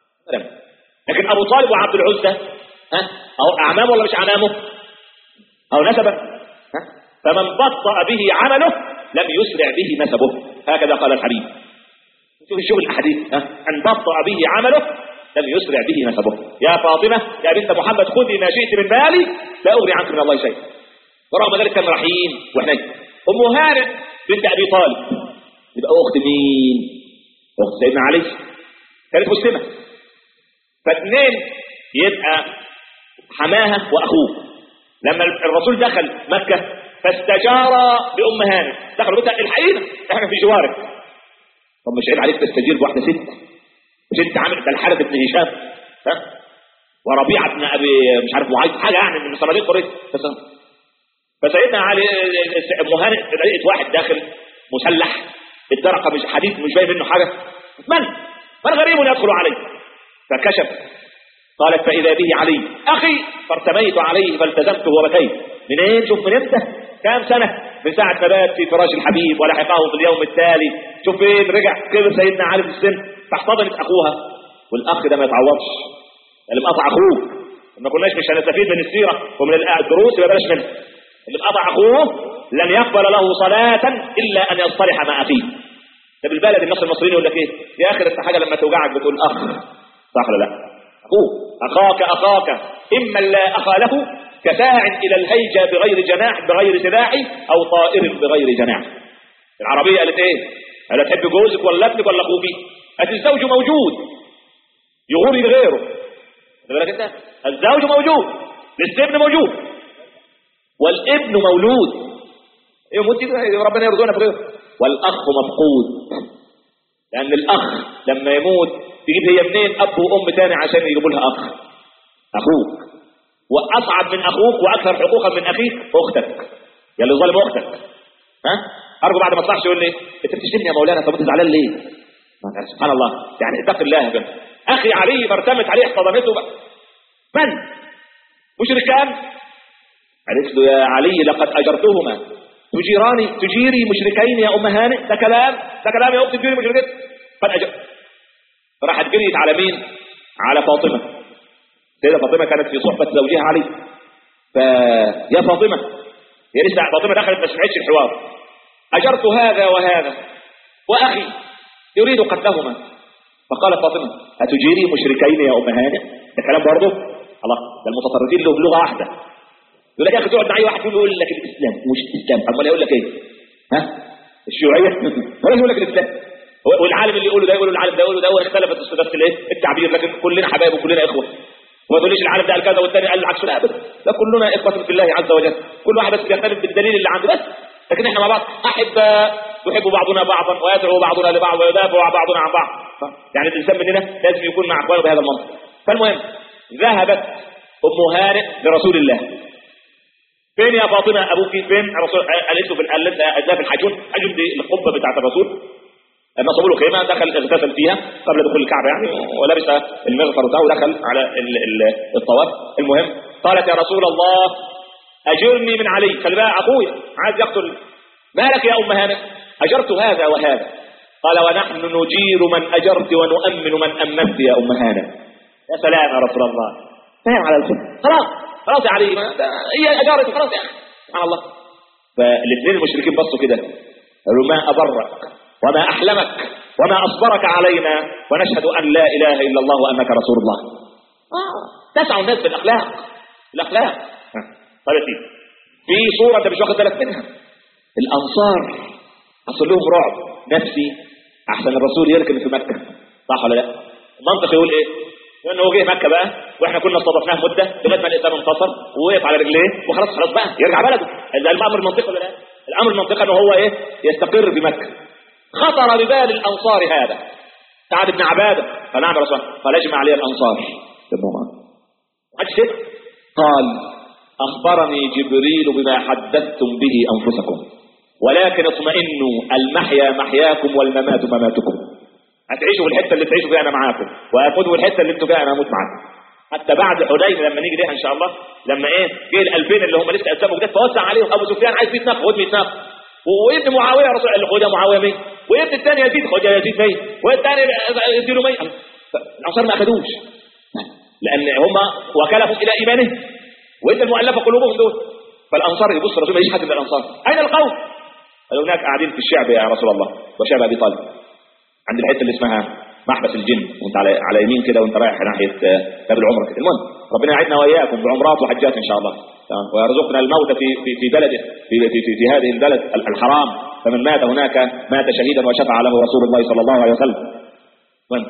لكن ابو طالب وعبد العزى ها او اعمامه ولا مش اعمامه؟ او نسبا. ها؟ فمن بطأ به عمله لم يسرع به نسبه، هكذا قال الحبيب. شوف الشغل الاحاديث، ان بطأ به عمله لم يسرع به نسبه. يا فاطمه يا بنت محمد خذي ما شئت من بالي لا اغني عنك من الله شيء. ورغم ذلك كان رحيم وحنين. ام هانئ بنت ابي طالب يبقى اخت مين؟ اخت سيدنا علي، كانت مسلمه. فاثنين يبقى حماها واخوه. لما الرسول دخل مكه فاستجار بام هانئ، دخلوا بيتها الحقيقه احنا في جوارك. طب مش عيب عليك تستجير بواحده ست؟ مش انت عامل ده الحارث بن هشام ها وربيعه بن ابي مش عارف معيط حاجه يعني من صناديق قريش. فسيدنا علي ام هانئ لقيت واحد داخل مسلح الدرقه مش حديد مش باين منه حاجه. من؟ من غريب يدخل علي؟ فكشف قالت فاذا به علي اخي فارتميت عليه فالتزمته وبكيت. منين؟ شوف من امتى؟ كام سنه؟ من ساعه ما بات في فراش الحبيب ولحقه في اليوم التالي. شوف فين رجع كبر سيدنا علي في السن فاحتضنت اخوها. والاخ ده ما يتعوضش، اللي مقطع اخوه ما كناش مش هنستفيد من السيره ومن الدروس يبقى بلاش منها. اللي مقطع اخوه لن يقبل له صلاه الا ان يصطلح مع اخيه. ده بالبلد الناس المصريين يقول لك ايه؟ يا اخي انت حاجه لما توجعك بتقول اخ، صح ولا لا؟ اخوه اخاك اخاك اما لا اخا له كساع الى الهيجه بغير جناح بغير سلاح او طائر بغير جناح. العربيه قالت ايه؟ قالت تحب جوزك ولا ابنك ولا اخوك؟ قالت الزوج موجود يغوري بغيره. خد بالك انت؟ الزوج موجود لسه ابن موجود والابن مولود يموت ربنا يرزقنا بغيره. والاخ مفقود، لان الاخ لما يموت تجيب هي منين اب وام تاني عشان يجيبوا لها اخ؟ اخوك. واصعب من اخوك واكثر حقوقا من اخيك اختك، يا اللي ظالم اختك. ها ارجو بعد ما تصحش يقول لي انت بتشتمني يا مولانا، طب انت زعلان ليه؟ سبحان الله، يعني اتق الله بقى. اخي علي فارتمت عليه احتضنته بقى. من؟ مشركان؟ قالت له يا علي لقد اجرتهما تجيراني تجيري مشركين يا ام هانئ؟ ده كلام ده كلام يا اختي تجيري مشركين. قد اجر راحت جريت على مين؟ على فاطمه. سيدة فاطمه كانت في صحبه زوجها علي. فيا فاطمه، هي لسه فاطمه دخلت ما سمعتش الحوار. اجرت هذا وهذا واخي يريد قتلهما. فقالت فاطمه اتجيري مشركين يا ام هانئ؟ ده كلام برضه الله، ده المتطرفين له بلغه واحده. يقول لك يا اخي تقعد مع اي واحد يقول لك الاسلام مش الاسلام، امال يقول لك ايه؟ ها؟ الشيوعيه ولا يقول لك الاسلام. والعالم اللي يقوله ده يقول العالم ده يقوله ده واختلفت بس الايه؟ التعبير، لكن كلنا حبايب وكلنا اخوه. وما تقوليش العالم ده قال كذا والثاني قال العكس، لا ابدا، ده كلنا اخوه في الله عز وجل، كل واحد بس بيختلف بالدليل اللي عنده بس، لكن احنا مع بعض احباء يحب بعضنا بعضا ويدعو بعضنا لبعض ويدافع بعضنا عن بعض. يعني الانسان مننا لازم يكون مع اخوانه بهذا المنطق. فالمهم ذهبت ام هانئ لرسول الله. فين يا فاطمه ابوك فين؟ الرسول قالت له في في الحجون. الحجون دي القبه بتاعت الرسول، نصبوا له خيمه دخل اغتسل فيها قبل دخول الكعبه يعني، ولبس المغفر بتاعه ودخل على الطواف. المهم قالت يا رسول الله اجرني من علي. خلي بقى اخويا عايز يقتل. مالك يا ام هانئ؟ اجرت هذا وهذا. قال ونحن نجير من اجرت ونؤمن من امنت يا ام هانئ. يا سلام يا رسول الله، فاهم على الخط. خلاص خلاص يا علي، هي اجارت خلاص يا اخي. سبحان الله. فالاثنين المشركين بصوا كده قالوا ما ابرك وما احلمك وما اصبرك علينا ونشهد ان لا اله الا الله وانك رسول الله. اه تسعوا الناس بالاخلاق. الاخلاق. طيب يا سيدي، في صوره انت مش واخد بالك منها. الانصار حصل لهم رعب نفسي احسن الرسول يركن في مكه، صح ولا لا؟ المنطق يقول ايه؟ لانه هو جه مكه بقى واحنا كنا استضفناه مده لغايه ما الاسلام انتصر ووقف على رجليه وخلاص خلاص بقى يرجع بلده. ده الامر المنطقي ولا لا؟ الامر المنطقي انه هو ايه؟ يستقر بمكه. خطر ببال الانصار هذا. سعد بن عباده فنعم رسول الله قال اجمع عليه الانصار. قال اخبرني جبريل بما حدثتم به انفسكم ولكن اطمئنوا المحيا محياكم والممات مماتكم. هتعيشوا في الحته اللي تعيشوا فيها انا معاكم وهتموتوا في الحته اللي انتوا فيها انا هموت معاكم. حتى بعد حنين لما نيجي ليها ان شاء الله، لما ايه جه الالفين اللي هم لسه اسلموا جداد فوسع عليهم ابو سفيان عايز مية ناقه خد مية ناقه، وابن معاويه رسول الله خد يا معاويه مية، وابن الثاني يزيد خد يا يزيد مية، والثاني يديله مية. الانصار ما اخذوش لان هم وكلفوا الى ايمانه وانت المؤلفه قلوبهم دول. فالانصار يبص الرسول ما يجيش حد من الانصار. اين القوم؟ قالوا هناك قاعدين في الشعب يا رسول الله وشعب ابي طالب عند الحته اللي اسمها محبس الجن وانت على على يمين كده وانت رايح ناحيه باب العمره كده. المهم ربنا يعيدنا واياكم بعمرات وحجات ان شاء الله ويرزقنا الموت في في في بلده في في في, في هذه البلد الحرام. فمن مات هناك مات شهيدا وشفع له رسول الله صلى الله عليه وسلم. المهم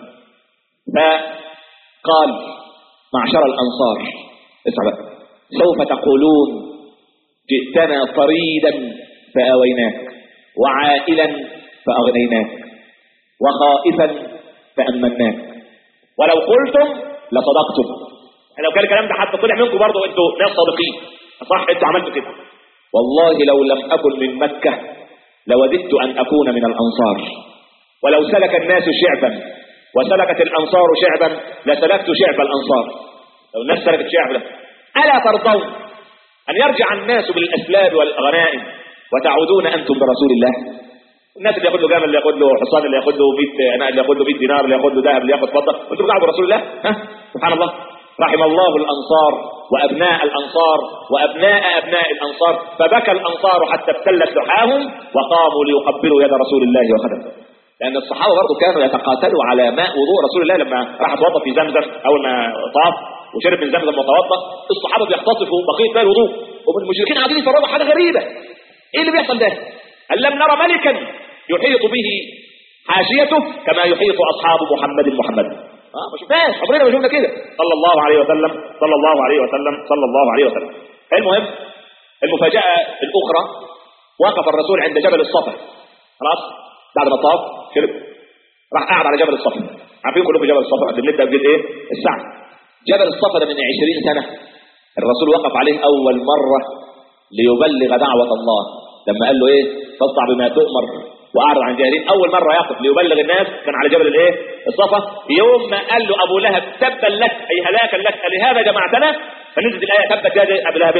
فقال معشر الانصار اسمع بقى سوف تقولون جئتنا طريدا فاويناك وعائلا فاغنيناك وخائفا فأمناك ولو قلتم لصدقتم. لو كان الكلام ده حتى طلع منكم برضه انتوا ناس صادقين صح انتوا عملتوا كده. والله لو لم أكن من مكة لوددت أن أكون من الأنصار ولو سلك الناس شعبا وسلكت الأنصار شعبا لسلكت شعب الأنصار. لو الناس سلكت شعبا ألا ترضون أن يرجع الناس بالأسلاب والغنائم وتعودون أنتم برسول الله؟ الناس اللي ياخد له جمل اللي ياخد له حصان اللي ياخد له مية انا اللي ياخد له مية دينار اللي ياخد له ذهب اللي ياخد فضه وانتوا قاعدوا برسول الله. ها سبحان الله. رحم الله الانصار وابناء الانصار وابناء ابناء الانصار فبكى الانصار حتى ابتلت لحاهم وقاموا ليقبلوا يد رسول الله وخدمه. لان الصحابه برضه كانوا يتقاتلوا على ماء وضوء رسول الله. لما راح اتوضا في زمزم اول ما طاف وشرب من زمزم وتوضا الصحابه بيختطفوا بقيه ماء الوضوء والمشركين قاعدين يتفرجوا حاجه غريبه. ايه اللي بيحصل ده؟ هل لم نرى ملكا يحيط به حاشيته كما يحيط اصحاب محمد محمد؟ اه ما شفناش عمرنا ما شفنا كده صلى الله عليه وسلم صلى الله عليه وسلم صلى الله عليه وسلم. المهم المفاجاه الاخرى وقف الرسول عند جبل الصفا خلاص بعد ما طاف شرب راح قاعد على جبل الصفا. عارفين كلكم جبل الصفا قد نبدا بجد ايه الساعه. جبل الصفا ده من عشرين سنه الرسول وقف عليه اول مره ليبلغ دعوه الله لما قال له ايه تصدع بما تؤمر واعرض عن جاهلين. اول مره يقف ليبلغ الناس كان على جبل الايه الصفا. يوم ما قال له ابو لهب تبا لك اي هلاكا لك لهذا جمعتنا فنزلت الايه تبت يد ابي لهب.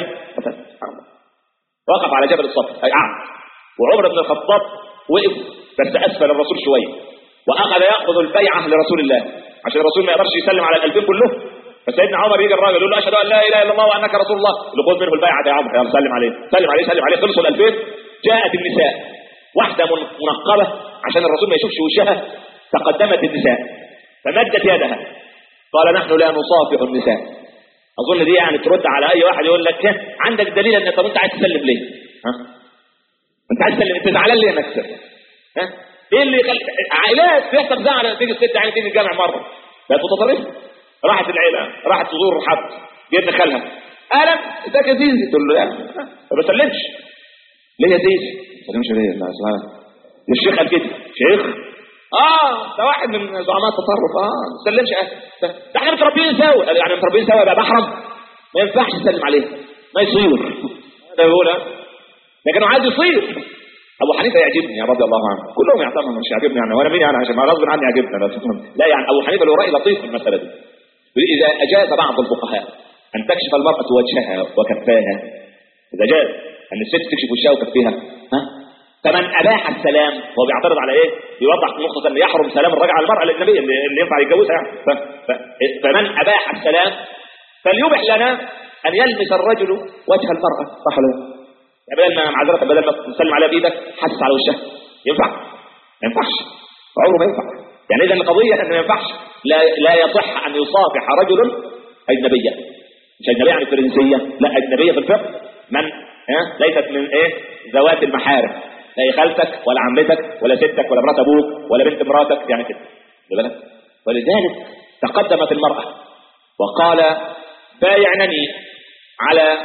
وقف على جبل الصفا اي قعد. وعمر بن الخطاب وقف بس اسفل الرسول شويه واخذ ياخذ البيعه لرسول الله عشان الرسول ما يقدرش يسلم على الالفين كلهم. فسيدنا عمر يجي الراجل يقول له اشهد ان لا اله الا الله وانك رسول الله يقول له خذ منه البيعه يا عمر يلا سلم عليه سلم عليه سلم عليه. خلصوا الالفين. جاءت النساء واحدة منقبة عشان الرسول ما يشوفش وشها. تقدمت النساء فمدت يدها قال نحن لا نصافح النساء. اظن دي يعني ترد على اي واحد يقول لك عندك دليل ان طب انت عايز تسلم ليه؟ ها انت عايز تسلم انت زعلان ليه انك تسلم؟ ها ايه اللي يخلي عائلات بيحصل زعل تيجي الست يعني تيجي الجامع مره بقت متطرفه راحت العيله راحت تزور حد جبنا خالها اهلا ازيك يا زيزي تقول له يعني ما بسلمش ليه يا زيزي؟ ما بسلمش ليه؟ لا اسمع الشيخ قال كده شيخ اه ده واحد من زعماء التطرف اه ما تسلمش اه ده احنا متربيين سوا يعني متربيين سوا يبقى محرم ما ينفعش تسلم عليه ما يصير ده بيقول ها لكن عايز يصير. ابو حنيفه يعجبني يا رضي الله عنه كلهم يعتبروا مش يعجبني يعني وانا مين يعني عشان ما غصب عني يعجبني لا يعني ابو حنيفه له راي لطيف في المساله دي. اذا اجاز بعض الفقهاء ان تكشف المراه وجهها وكفاها اذا جاز ان الست تكشف وشها وتخفيها، ها؟ فمن اباح السلام هو بيعترض على ايه؟ بيوضح نقطه ان يحرم سلام الرجل على المراه الاجنبيه اللي ينفع يتجوزها يعني. ف... ف... فمن اباح السلام فليبح لنا ان يلمس الرجل وجه المراه، صح ولا لا؟ بدل ما معذره بدل ما تسلم عليها بايدك حاسس على وشها، ينفع؟ ما ينفعش، عمره ما ينفع. يعني اذا القضيه ان ما ينفعش، لا لا يصح ان يصافح رجل اجنبيه، مش اجنبيه يعني فرنسيه، لا اجنبيه في الفقه من ها ليست من ايه ذوات المحارم، لا خالتك ولا عمتك ولا ستك ولا مرات ابوك ولا بنت مراتك، يعني كده بالك. ولذلك تقدمت المراه وقال بايعنني على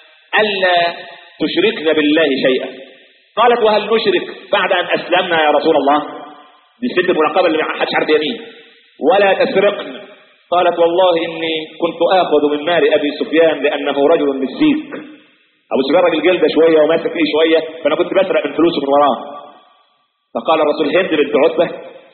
الا تشركن بالله شيئا. قالت وهل نشرك بعد ان اسلمنا يا رسول الله؟ دي الست المنقبه اللي ما حدش عارف يمين. ولا تسرقن. قالت والله اني كنت اخذ من مال ابي سفيان لانه رجل مسيك. ابو سفيان راجل جلده شويه وماسك فيه شويه، فانا كنت بسرق من فلوسه من وراه. فقال الرسول هند بنت عتبه،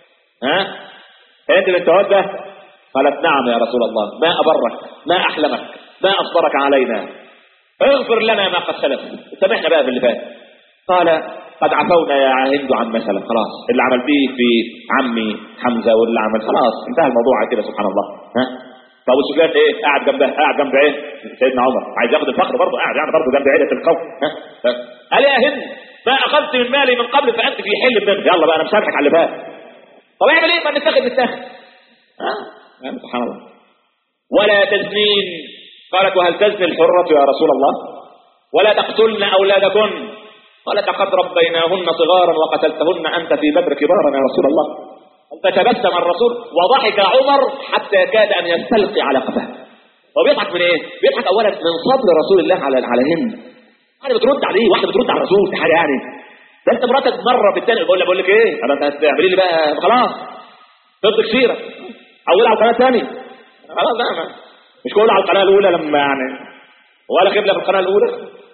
ها هند بنت عتبه؟ قالت نعم يا رسول الله، ما ابرك ما احلمك ما اصبرك علينا، اغفر لنا ما قد سلف، سامحنا بقى باللي فات. قال قد عفونا يا هند عن مثلا، خلاص اللي عملتيه في عمي حمزه واللي عمل خلاص انتهى الموضوع كده، سبحان الله. ها فابو سفيان ايه قاعد جنبها، قاعد جنب ايه سيدنا عمر، عايز ياخد الفخر برضه، قاعد يعني برضه جنب عيله القوم. ها قال يا هند ما اخذت من مالي من قبل فانت في حل منه، يلا بقى انا مسامحك على اللي فات. طب اعمل ايه؟ ما نتاخد نتاخد. ها سبحان الله. ولا تزنين. قالت وهل تزني الحرة يا رسول الله؟ ولا تقتلن أولادكن. قالت لقد ربيناهن صغارا وقتلتهن أنت في بدر كبارا يا رسول الله. فتبسم الرسول وضحك عمر حتى كاد أن يستلقي على قفاه. هو بيضحك من إيه؟ بيضحك أولا من صبر رسول الله على على هند. أنا بترد عليه، واحدة بترد على الرسول، دي حاجة يعني. ده أنت مراتك مرة بالتاني بقول لك بقول لك إيه؟ أنا هتعملي لي بقى خلاص. ضد كثيرة. أولها على القناة الثانية. خلاص لا ما. مش كله على القناة الأولى لما يعني ولا قبلة في القناة الأولى.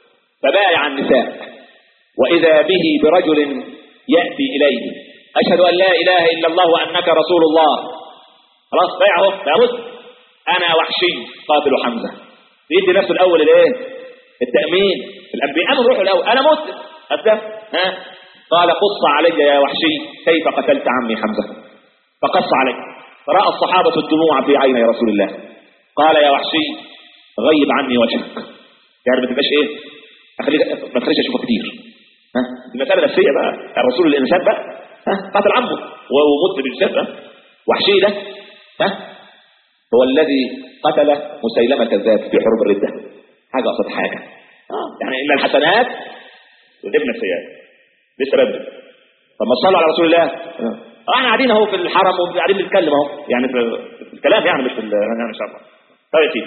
فبايع النساء وإذا به برجل يأتي إليه أشهد أن لا إله إلا الله وأنك رسول الله. خلاص بايعه لا بد. أنا وحشي قاتل حمزة. يدي نفسه الأول الإيه؟ التأمين. الأنبياء أمر روحوا الأول أنا مسلم أبدأ. ها قال قص علي يا وحشي كيف قتلت عمي حمزة. فقص علي فرأى الصحابة الدموع في عيني رسول الله. قال يا وحشي غيب عني وجهك، يعني ما تبقاش ايه اخليك ما تخليش اشوفك كتير. ها المساله نفسيه بقى، الرسول الانسان بقى ها قتل عمه ومت بالجسد بقى. وحشي ده ها هو الذي قتل مسيلمة كذاب في حروب الردة. حاجه قصد حاجه اه يعني ان الحسنات تذهبن السيئات لسه بدري. طب ما صلوا على رسول الله. اه احنا قاعدين اهو في الحرم وقاعدين بنتكلم اهو يعني في الكلام يعني مش في يعني ان شاء الله. طيب ال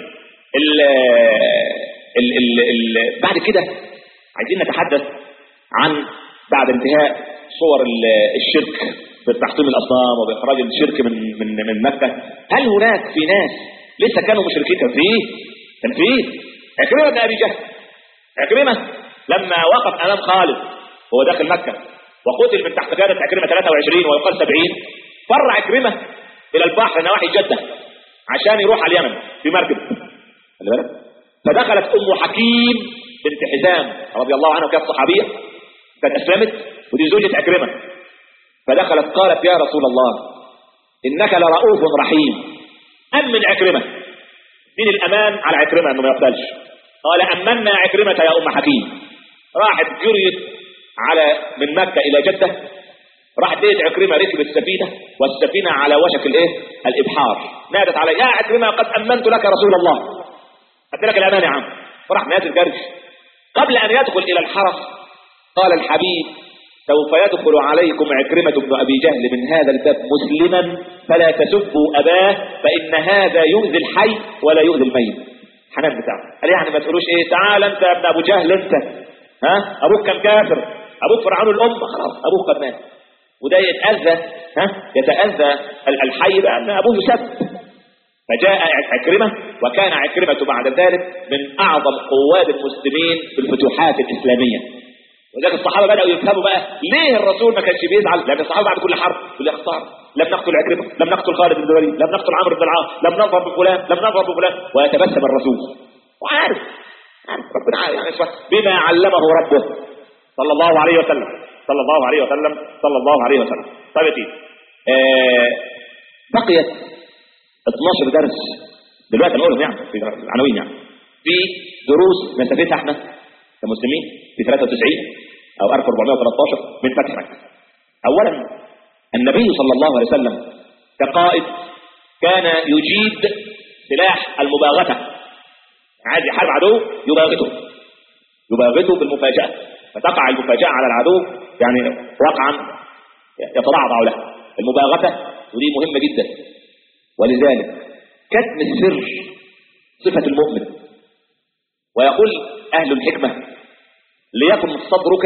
ال ال ال بعد كده عايزين نتحدث عن بعد انتهاء صور الشرك بتحطيم الاصنام وباخراج الشرك من من من مكه. هل هناك في ناس لسه كانوا مشركين؟ كان فيه كان فيه عكرمه بن ابي جهل. عكرمه لما وقف امام خالد وهو داخل مكه وقتل من تحت قياده عكرمه ثلاثة وعشرين ويقال سبعين، فر عكرمه الى البحر نواحي جده عشان يروح على اليمن في مركب. خلي بالك. فدخلت ام حكيم بنت حزام رضي الله عنها، كانت صحابيه كانت اسلمت ودي زوجة عكرمه. فدخلت قالت يا رسول الله انك لرؤوف رحيم، امن عكرمه. مين الامان على عكرمه انه ما يقتلش؟ قال امنا عكرمه يا ام حكيم. راحت جريت على من مكه الى جده، راحت لقيت عكرمه ركب السفينه والسفينه على وشك الايه الابحار. نادت علي يا عكرمه قد امنت لك رسول الله، قلت لك الامان يا عم. فراح نازل جرش. قبل ان يدخل الى الحرم قال الحبيب سوف يدخل عليكم عكرمه بن ابي جهل من هذا الباب مسلما فلا تسبوا اباه فان هذا يؤذي الحي ولا يؤذي الميت. حنان بتاعه قال يعني ما تقولوش ايه تعال انت يا ابن ابو جهل انت ها ابوك كان كافر، ابوك فرعون الامه، خلاص ابوك قد مات. وده يتأذى ها يتأذى الحي بأن أبوه سب. فجاء عكرمة وكان عكرمة بعد ذلك من أعظم قواد المسلمين في الفتوحات الإسلامية. وذلك الصحابة بدأوا يفهموا بقى ليه الرسول ما كانش بيزعل، لأن الصحابة بعد كل حرب يقول يا خسارة لم نقتل عكرمة، لم نقتل خالد بن الوليد، لم نقتل عمرو بن العاص، لم نظهر بفلان، لم نظهر بفلان، ويتبسم الرسول وعارف ربنا يعني بما علمه ربه صلى الله عليه وسلم صلى الله عليه وسلم صلى الله عليه وسلم. طيب يا سيدي آه بقيت اثناشر درس دلوقتي نقولهم يعني في العناوين، يعني في دروس نستفيدها احنا كمسلمين في ثلاثة وتسعين او ألف وأربعمائة وثلاثة عشر من فتح مكة. اولا النبي صلى الله عليه وسلم كقائد كان يجيد سلاح المباغته، عايز يحارب عدو يباغته يباغته بالمفاجأة، فتقع المفاجأة على العدو يعني وقعا يتضعضع له المباغته، ودي مهمة جدا. ولذلك كتم السر صفة المؤمن. ويقول أهل الحكمة ليكن صدرك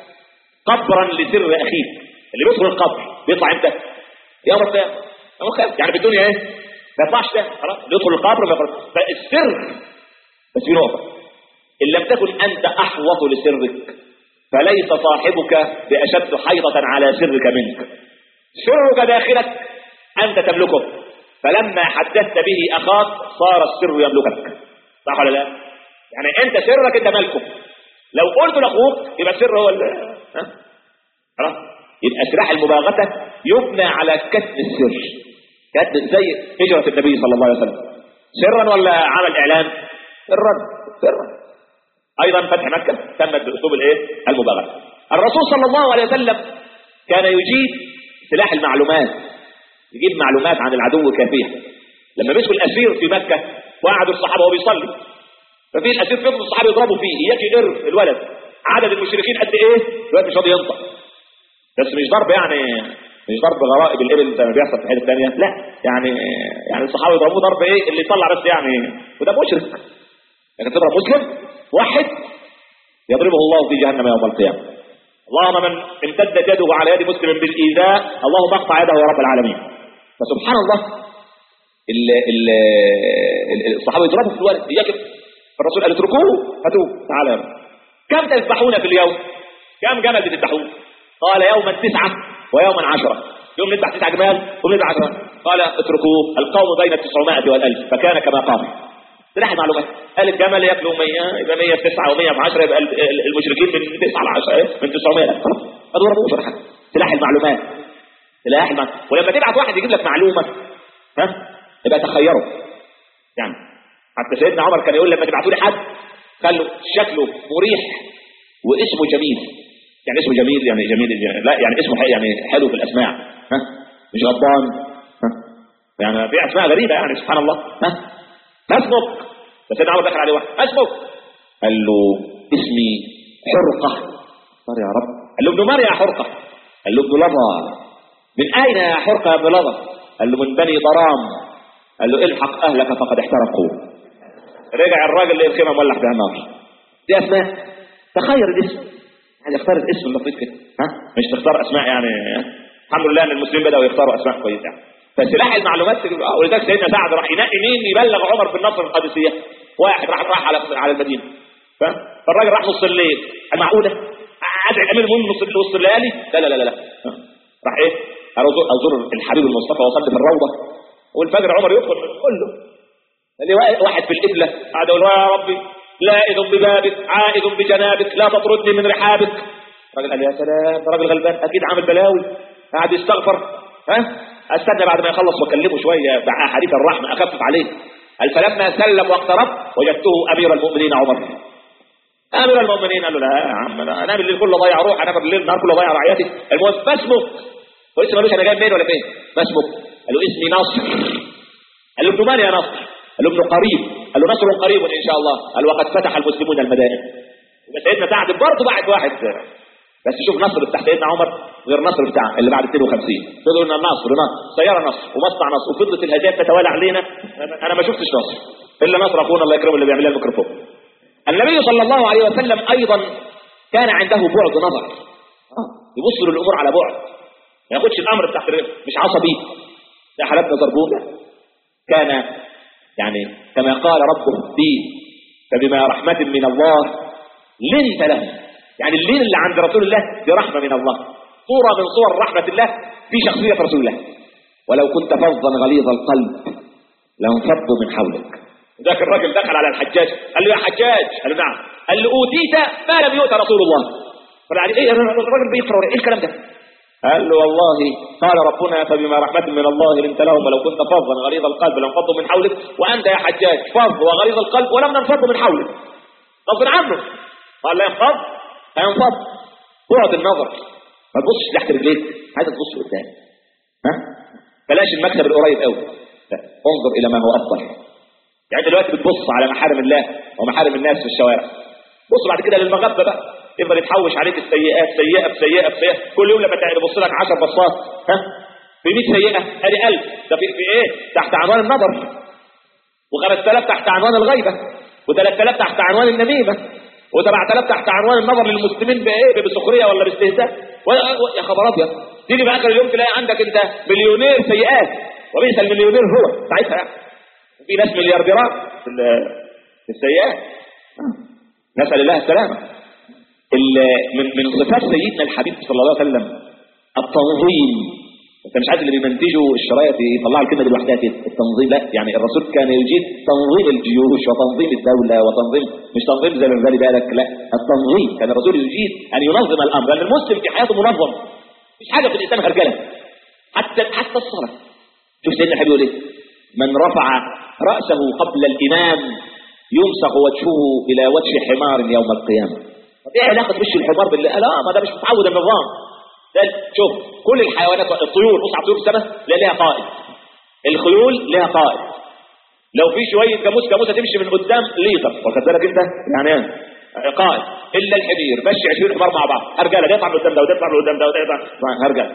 قبرا لسر أخيك. اللي بيدخل القبر بيطلع امتى؟ يوم القيامة. يوم القيامة يعني في الدنيا ايه؟ ما يطلعش ده خلاص، يدخل القبر ما يخرج. فالسر بس في نقطة، إن لم تكن أنت أحوط لسرك فليس صاحبك بأشد حيطة على سرك منك. سرك داخلك أنت تملكه، فلما حدثت به أخاك صار السر يملكك. صح ولا لا؟ يعني أنت سرك أنت ملكه، لو قلت لأخوك يبقى السر هو ها؟ خلاص؟ يبقى سلاح المباغتة يبنى على كتم السر. كتم زي هجرة النبي صلى الله عليه وسلم، سرا ولا عمل إعلان؟ سرا سرا. أيضا فتح مكة تمت بأسلوب الإيه؟ المباغتة. الرسول صلى الله عليه وسلم كان يجيد سلاح المعلومات، يجيب معلومات عن العدو كافية. لما مسكوا الأسير في مكة وقعدوا الصحابة وهو بيصلي، ففي الأسير فضل الصحابة يضربوا فيه، يجي قر الولد، عدد المشركين قد إيه؟ دلوقتي مش راضي ينطق، بس مش ضرب يعني مش ضرب غرائب الإبل زي ما بيحصل في الحته الثانية، لا يعني يعني الصحابة يضربوه ضرب إيه اللي يطلع بس يعني، وده مشرك. لكن تضرب مسلم واحد يضربه الله في جهنم يوم القيامة. اللهم من امتدت يده على يد مسلم بالإيذاء اللهم اقطع يده يا رب العالمين. فسبحان الله ال ال الصحابة يضربوا في الولد يجب، فالرسول قال اتركوه هاتوه تعالى يا رب. كم تذبحون في اليوم؟ كم جمل بتذبحون؟ قال يوما تسعة ويوما عشرة. يوم نذبح تسعة جمال يوم نذبح عشرة. قال اتركوه القوم بين التسعمائة والألف فكان كما قال. سلاح المعلومات، قال الجمل ياكلوا مية يبقى مية في تسعة ومية في عشرة يبقى المشركين من تسعة لعشرة من تسعمائة. خلاص ما ضربوش ولا حاجه. سلاح المعلومات سلاح المعلومات. ولما تبعت واحد يجيب لك معلومه ها يبقى تخيره. يعني حتى سيدنا عمر كان يقول لما تبعتوا لي حد خلوا شكله مريح واسمه جميل. يعني اسمه جميل يعني جميل لا يعني اسمه يعني حلو في الاسماع، ها مش غضبان، ها يعني في اسماء غريبه يعني سبحان الله. ها ما اسمك؟ فسيدنا عمر دخل عليه واحد اسمك؟ قال له اسمي حرقة. قال يا رب. قال له ابن مريم يا حرقة. قال له ابن لظى. من اين يا حرقة يا ابن لظى؟ قال له من بني ضرام. قال له الحق اهلك فقد احترقوا. رجع الراجل لقى الخيمه مولع فيها النار. دي اسماء، تخير الاسم يعني اختار الاسم اللطيف كده، ها مش تختار اسماء يعني. الحمد لله ان المسلمين بداوا يختاروا اسماء كويسه يعني. فسلاح المعلومات ولذلك سيدنا سعد راح ينقي مين يبلغ عمر بالنصر القادسيه. واحد راح راح على على المدينه، فالراجل راح نص الليل. معقوله ادعي الامير المؤمنين نص نص الليالي؟ لا لا لا لا راح ايه ازور الحبيب المصطفى وصلي في الروضه والفجر عمر يدخل كله. اللي واحد في القبله قاعد يقول يا ربي لائذ ببابك عائذ بجنابك لا تطردني من رحابك. الراجل قال يا سلام ده راجل غلبان اكيد عامل بلاوي قاعد يستغفر. ها استنى بعد ما يخلص واكلمه شويه باحاديث الرحمه اخفف عليه. قال فلما سلم واقترب وجدته امير المؤمنين عمر. امير المؤمنين قال له لا يا عم انا انام الليل كله ضيع روح، انام الليل النهار كله ضيع رعيتي. المهم ما اسمك؟ واسمه مالوش انا جاي منين ولا فين؟ ما اسمك؟ قال له اسمي نصر. قال له ابن مال يا نصر؟ قال له ابن قريب. قال له نصر قريب ان شاء الله. قال وقد فتح المسلمون المدائن. يبقى سيدنا سعد برضه بعد واحد، بس شوف نصر بتاع سيدنا عمر غير نصر بتاع اللي بعد اثنين وخمسين. تقولوا لنا نصر نصر سياره نصر ومصنع نصر وفضلت الهدايا تتوالى علينا. انا ما شفتش نصر الا نصر اخونا الله يكرمه اللي بيعمل لنا الميكروفون. النبي صلى الله عليه وسلم ايضا كان عنده بعد نظر، يبص للامور على بعد، ما ياخدش الامر تحت مش عصبي. ده حالات زربون. كان يعني كما قال ربه فيه فبما رحمة من الله لنت له. يعني اللين اللي عند رسول الله دي رحمة من الله، صورة من صور رحمة الله في شخصية رسول الله. ولو كنت فظا غليظ القلب لانفضوا من حولك. ذاك الراجل دخل على الحجاج قال له يا حجاج، قال له نعم، قال له اوتيت ما لم يؤت رسول الله. قال عليه ايه الراجل بيقرا ايه الكلام ده؟ قال له والله قال ربنا فبما رحمة من الله لنت لهم ولو كنت فظا غليظ القلب لانفضوا من حولك وانت يا حجاج فظ وغليظ القلب ولم ننفض من حولك غصب عنه. قال لا ينفض هينفض. بعد النظر ما تبصش تحت رجليك، عايز تبص قدام. ها بلاش المكتب القريب قوي، لا انظر الى ما هو افضل. يعني دلوقتي بتبص على محارم الله ومحارم الناس في الشوارع، بص بعد كده للمغبه بقى، يفضل يتحوش عليك السيئات سيئه بسيئه بسيئه، كل يوم لما تبص لك عشر بصات ها في مية سيئه ادي ألف، ده في, في ايه؟ تحت عنوان النظر، و5000 آلاف تحت عنوان الغيبه، و3000 آلاف تحت عنوان النميمه، و7000 آلاف تحت عنوان النظر للمسلمين بايه؟ بسخريه ولا باستهزاء. يا خبر ابيض، تيجي في اخر اليوم تلاقي عندك انت مليونير سيئات، وبئس المليونير هو ساعتها. في ناس مليارديرات في السيئات، نسال الله السلامه. من من صفات سيدنا الحبيب صلى الله عليه وسلم التنظيم. انت مش عايز اللي بيمنتجوا الشرايط يطلعوا الكلمه دي لوحدها كده التنظيم، لا، يعني الرسول كان يجيد تنظيم الجيوش وتنظيم الدوله وتنظيم، مش تنظيم زي ما بالي بالك، لا التنظيم. كان الرسول يجيد ان ينظم الامر، لان المسلم في حياته منظم، مش حاجه في الانسان هرجله، حتى حتى الصلاه. شوف سيدنا الحبيب يقول ايه؟ من رفع راسه قبل الامام يمسخ وجهه الى وجه حمار يوم القيامه. طب ايه علاقه وش الحمار بالله؟ لا ما ده مش متعود النظام ده. شوف كل الحيوانات، الطيور، بص على طيور السماء لا لها قائد، الخيول لها قائد، لو في شويه جاموس جاموسه تمشي من قدام ليطر، واخد بالك انت يعني ايه قائد، الا الحمير مشي عشرين حمار مع بعض، هرجله ده يطلع من قدام ده وده يطلع من قدام ده وده يطلع هرجله.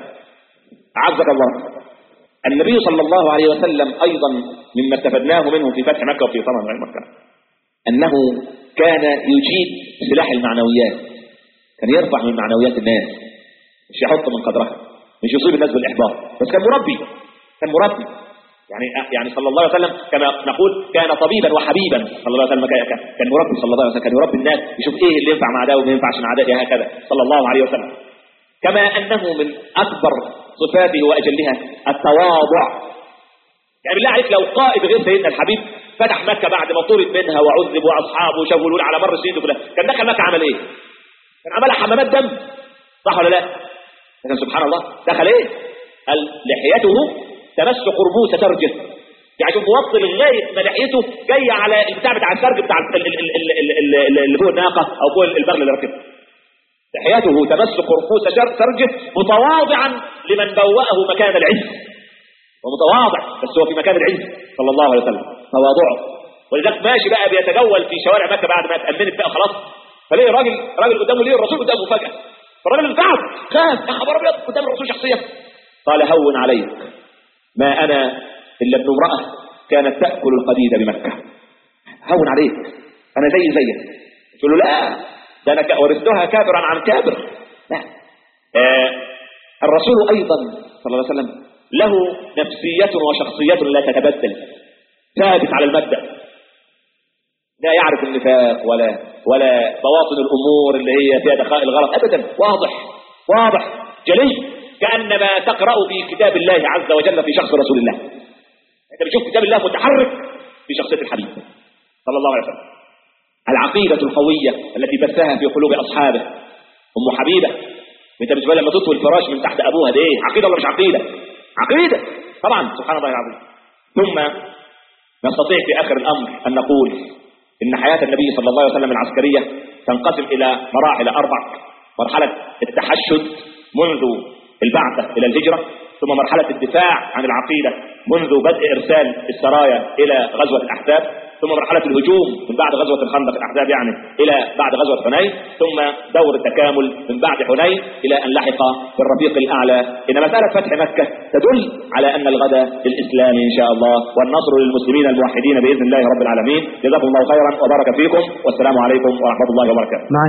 عزك الله. النبي صلى الله عليه وسلم ايضا مما استفدناه منه في فتح مكه وفي طمع مكه انه كان يجيد سلاح المعنويات، كان يرفع من معنويات الناس، مش يحط من قدرها، مش يصيب الناس بالاحباط، بس كان مربي، كان مربي يعني يعني صلى الله عليه وسلم كما نقول كان طبيبا وحبيبا صلى الله عليه وسلم، كان مربي صلى الله عليه وسلم، كان يربي الناس يشوف ايه اللي ينفع مع ده وما ينفعش مع ده، هكذا صلى الله عليه وسلم. كما انه من اكبر صفاته واجلها التواضع. يعني بالله عليك لو قائد غير سيدنا الحبيب فتح مكه بعد ما طرد منها وعذب واصحابه وشغلوا على مر السنين كلها، كان دخل مكه عمل ايه؟ كان عملها حمامات دم، صح ولا لا؟ لكن سبحان الله دخل ايه؟ قال لحيته تمس قربوس سرجه، يعني شوف وصل لغايه ما لحيته جايه على البتاع بتاع السرج بتاع اللي فوق الناقه او فوق البغل اللي راكبه. لحيته تمس قربوس سرجه متواضعا لمن بوأه مكان العز، ومتواضع بس هو في مكان العز صلى الله عليه وسلم، تواضعه. ولذلك ماشي بقى بيتجول في شوارع مكه بعد ما اتأمنت بقى خلاص، فليه راجل راجل قدامه، ليه الرسول قدامه فجأة، فالراجل انتعب خاف، يا خبر ابيض قدام الرسول شخصيا. قال هون عليك، ما انا الا ابن امراه كانت تاكل القديد بمكه، هون عليك انا زي زيك. قلت له لا ده انا ورثتها كابرا عن كابر. لا آه الرسول ايضا صلى الله عليه وسلم له نفسيه وشخصيه لا تتبدل، ثابت على المبدا، لا يعرف النفاق ولا ولا بواطن الامور اللي هي فيها دخائل الغلط ابدا، واضح واضح جلي، كانما تقرا في كتاب الله عز وجل في شخص رسول الله. انت بتشوف كتاب الله متحرك في شخصيه الحبيب صلى الله عليه وسلم. العقيده القويه التي بثها في قلوب اصحابه. ام حبيبه انت بالنسبه لما تطوي الفراش من تحت ابوها، ده ايه؟ عقيده ولا مش عقيده؟ عقيده طبعا، سبحان الله العظيم. ثم نستطيع في اخر الامر ان نقول ان حياه النبي صلى الله عليه وسلم العسكريه تنقسم الى مراحل اربع: مرحله التحشد منذ البعثه الى الهجره، ثم مرحله الدفاع عن العقيده منذ بدء ارسال السرايا الى غزوه الاحزاب، ثم مرحله الهجوم من بعد غزوه الخندق الاحزاب يعني الى بعد غزوه حنين، ثم دور التكامل من بعد حنين الى ان لحق بالرفيق الاعلى. ان مساله فتح مكه تدل على ان الغد للاسلام ان شاء الله، والنصر للمسلمين الموحدين باذن الله رب العالمين. جزاكم الله خيرا وبارك فيكم، والسلام عليكم ورحمه الله وبركاته.